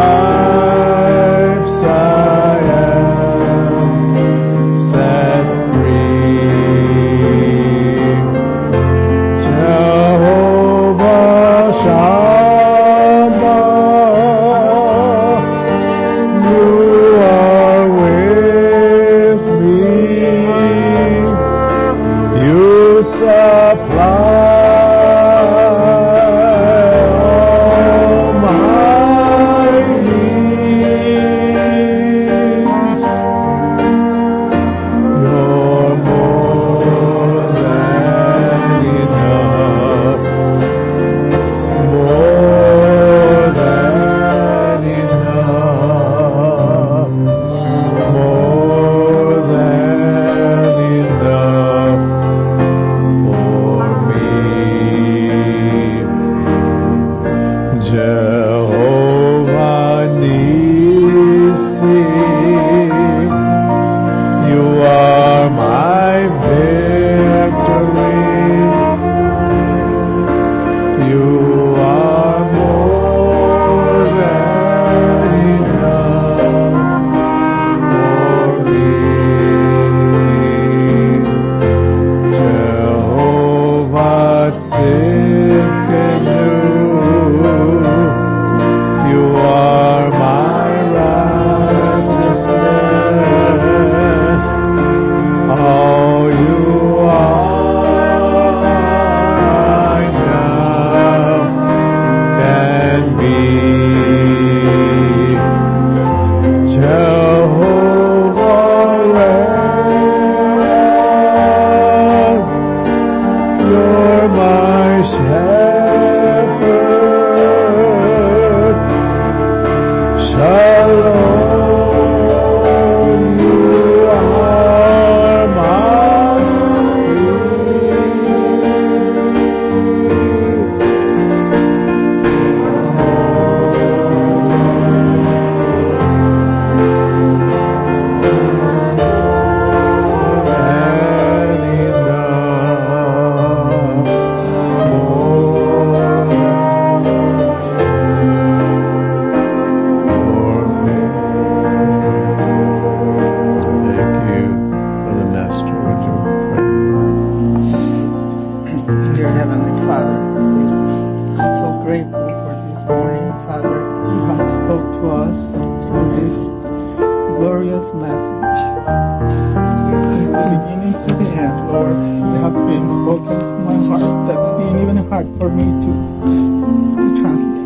S2: glorious message. Since the beginning to the end, Lord, you have been spoken to my heart. That's been even hard for me to, to translate.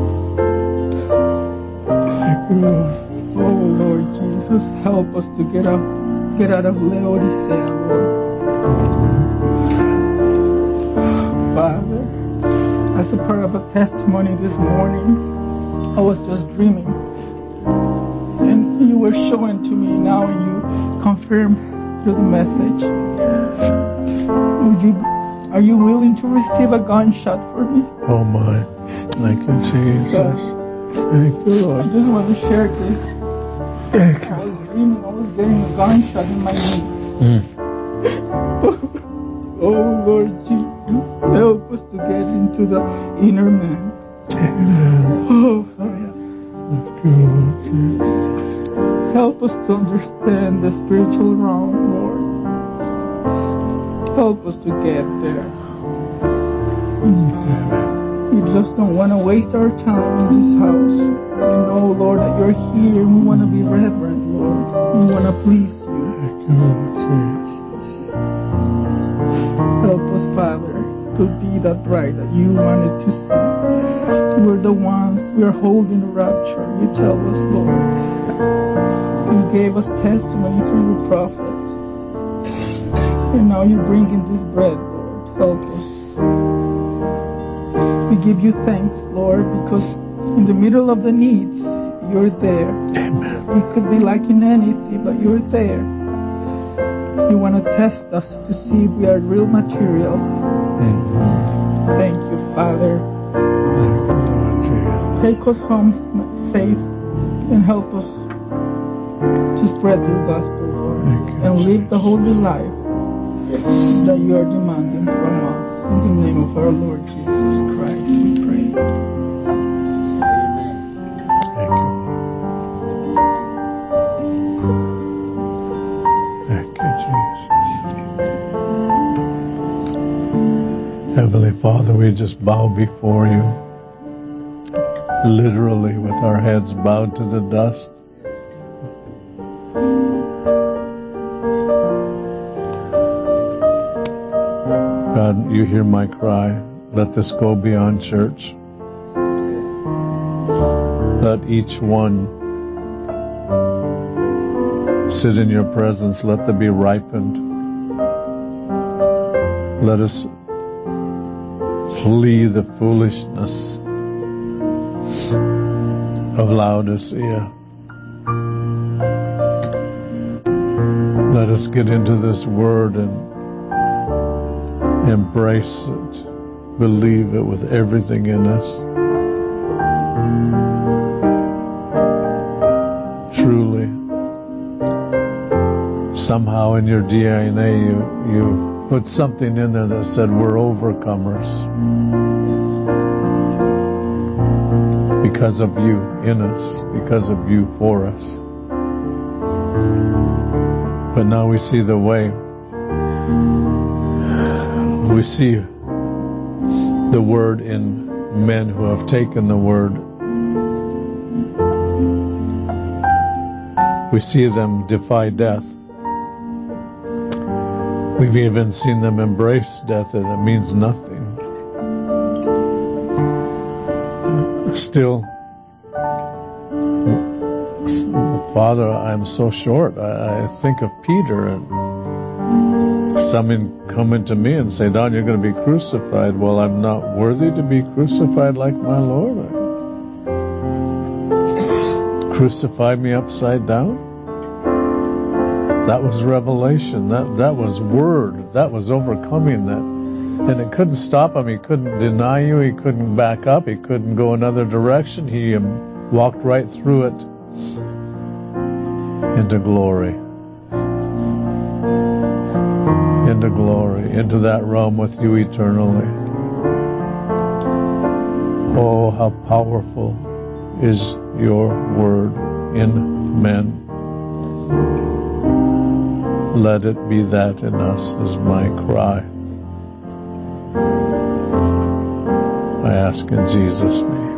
S2: Oh, Lord Jesus, help us to get out, get out of Laodicea, Lord. Father, as a part of a testimony this morning, I was just dreaming. And you were showing to me now, and you confirmed through the message. Would you, are you willing to receive a gunshot for me?
S1: Oh my. Thank you, Jesus. Thank you,
S2: I
S1: Lord.
S2: just want to share this.
S1: Thank
S2: I was dreaming I was getting a gunshot in my knee.
S1: Mm.
S2: Oh, Lord Jesus, help us to get into the inner man.
S1: Amen.
S2: Oh, Father.
S1: Thank you, Lord Jesus.
S2: Help us to understand the spiritual realm, Lord. Help us to get there. We just don't want to waste our time in this house. We know, Lord, that you're here, and we want to be reverent, Lord. We want to please you.
S1: Thank you, Lord Jesus.
S2: Help us, Father, to be that bride that you wanted to see. We're the ones, we are holding the rapture. You tell us, Lord. You gave us testimony through your prophet. And now you're bringing this bread, Lord. Help us. We give you thanks, Lord, because in the middle of the needs, you're there.
S1: Amen.
S2: We could be lacking anything, but you're there. You want to test us to see if we are real material.
S1: Mm-hmm.
S2: Thank you, Father.
S1: Thank you, Lord Jesus.
S2: Take us home safe and help us to spread your gospel, Lord,
S1: Thank you,
S2: and live the
S1: Jesus.
S2: holy life that you are demanding from us. In the name of our Lord Jesus Christ, we pray.
S1: Thank you. Thank you, Jesus. Heavenly Father, we just bow before you, literally with our heads bowed to the dust. God, you hear my cry. Let this go beyond church. Let each one sit in your presence. Let them be ripened. Let us flee the foolishness of Laodicea. Let us get into this word and embrace it, believe it with everything in us. Truly, somehow in your D N A you, you put something in there that said we're overcomers because of you in us, because of you for us. But now we see the way. We see the word in men who have taken the word. We see them defy death. We've even seen them embrace death, and it means nothing. Still, Father, I'm so short. I, I think of Peter, and someone come to me and say, Don, you're going to be crucified. Well, I'm not worthy to be crucified like my Lord. Crucify me upside down. That was revelation. That that was word. That was overcoming that. And it couldn't stop him. He couldn't deny you. He couldn't back up. He couldn't go another direction. He um, walked right through it into glory. Into glory, into that realm with you eternally. Oh, how powerful is your word in men. Let it be that in us is my cry. I ask in Jesus' name.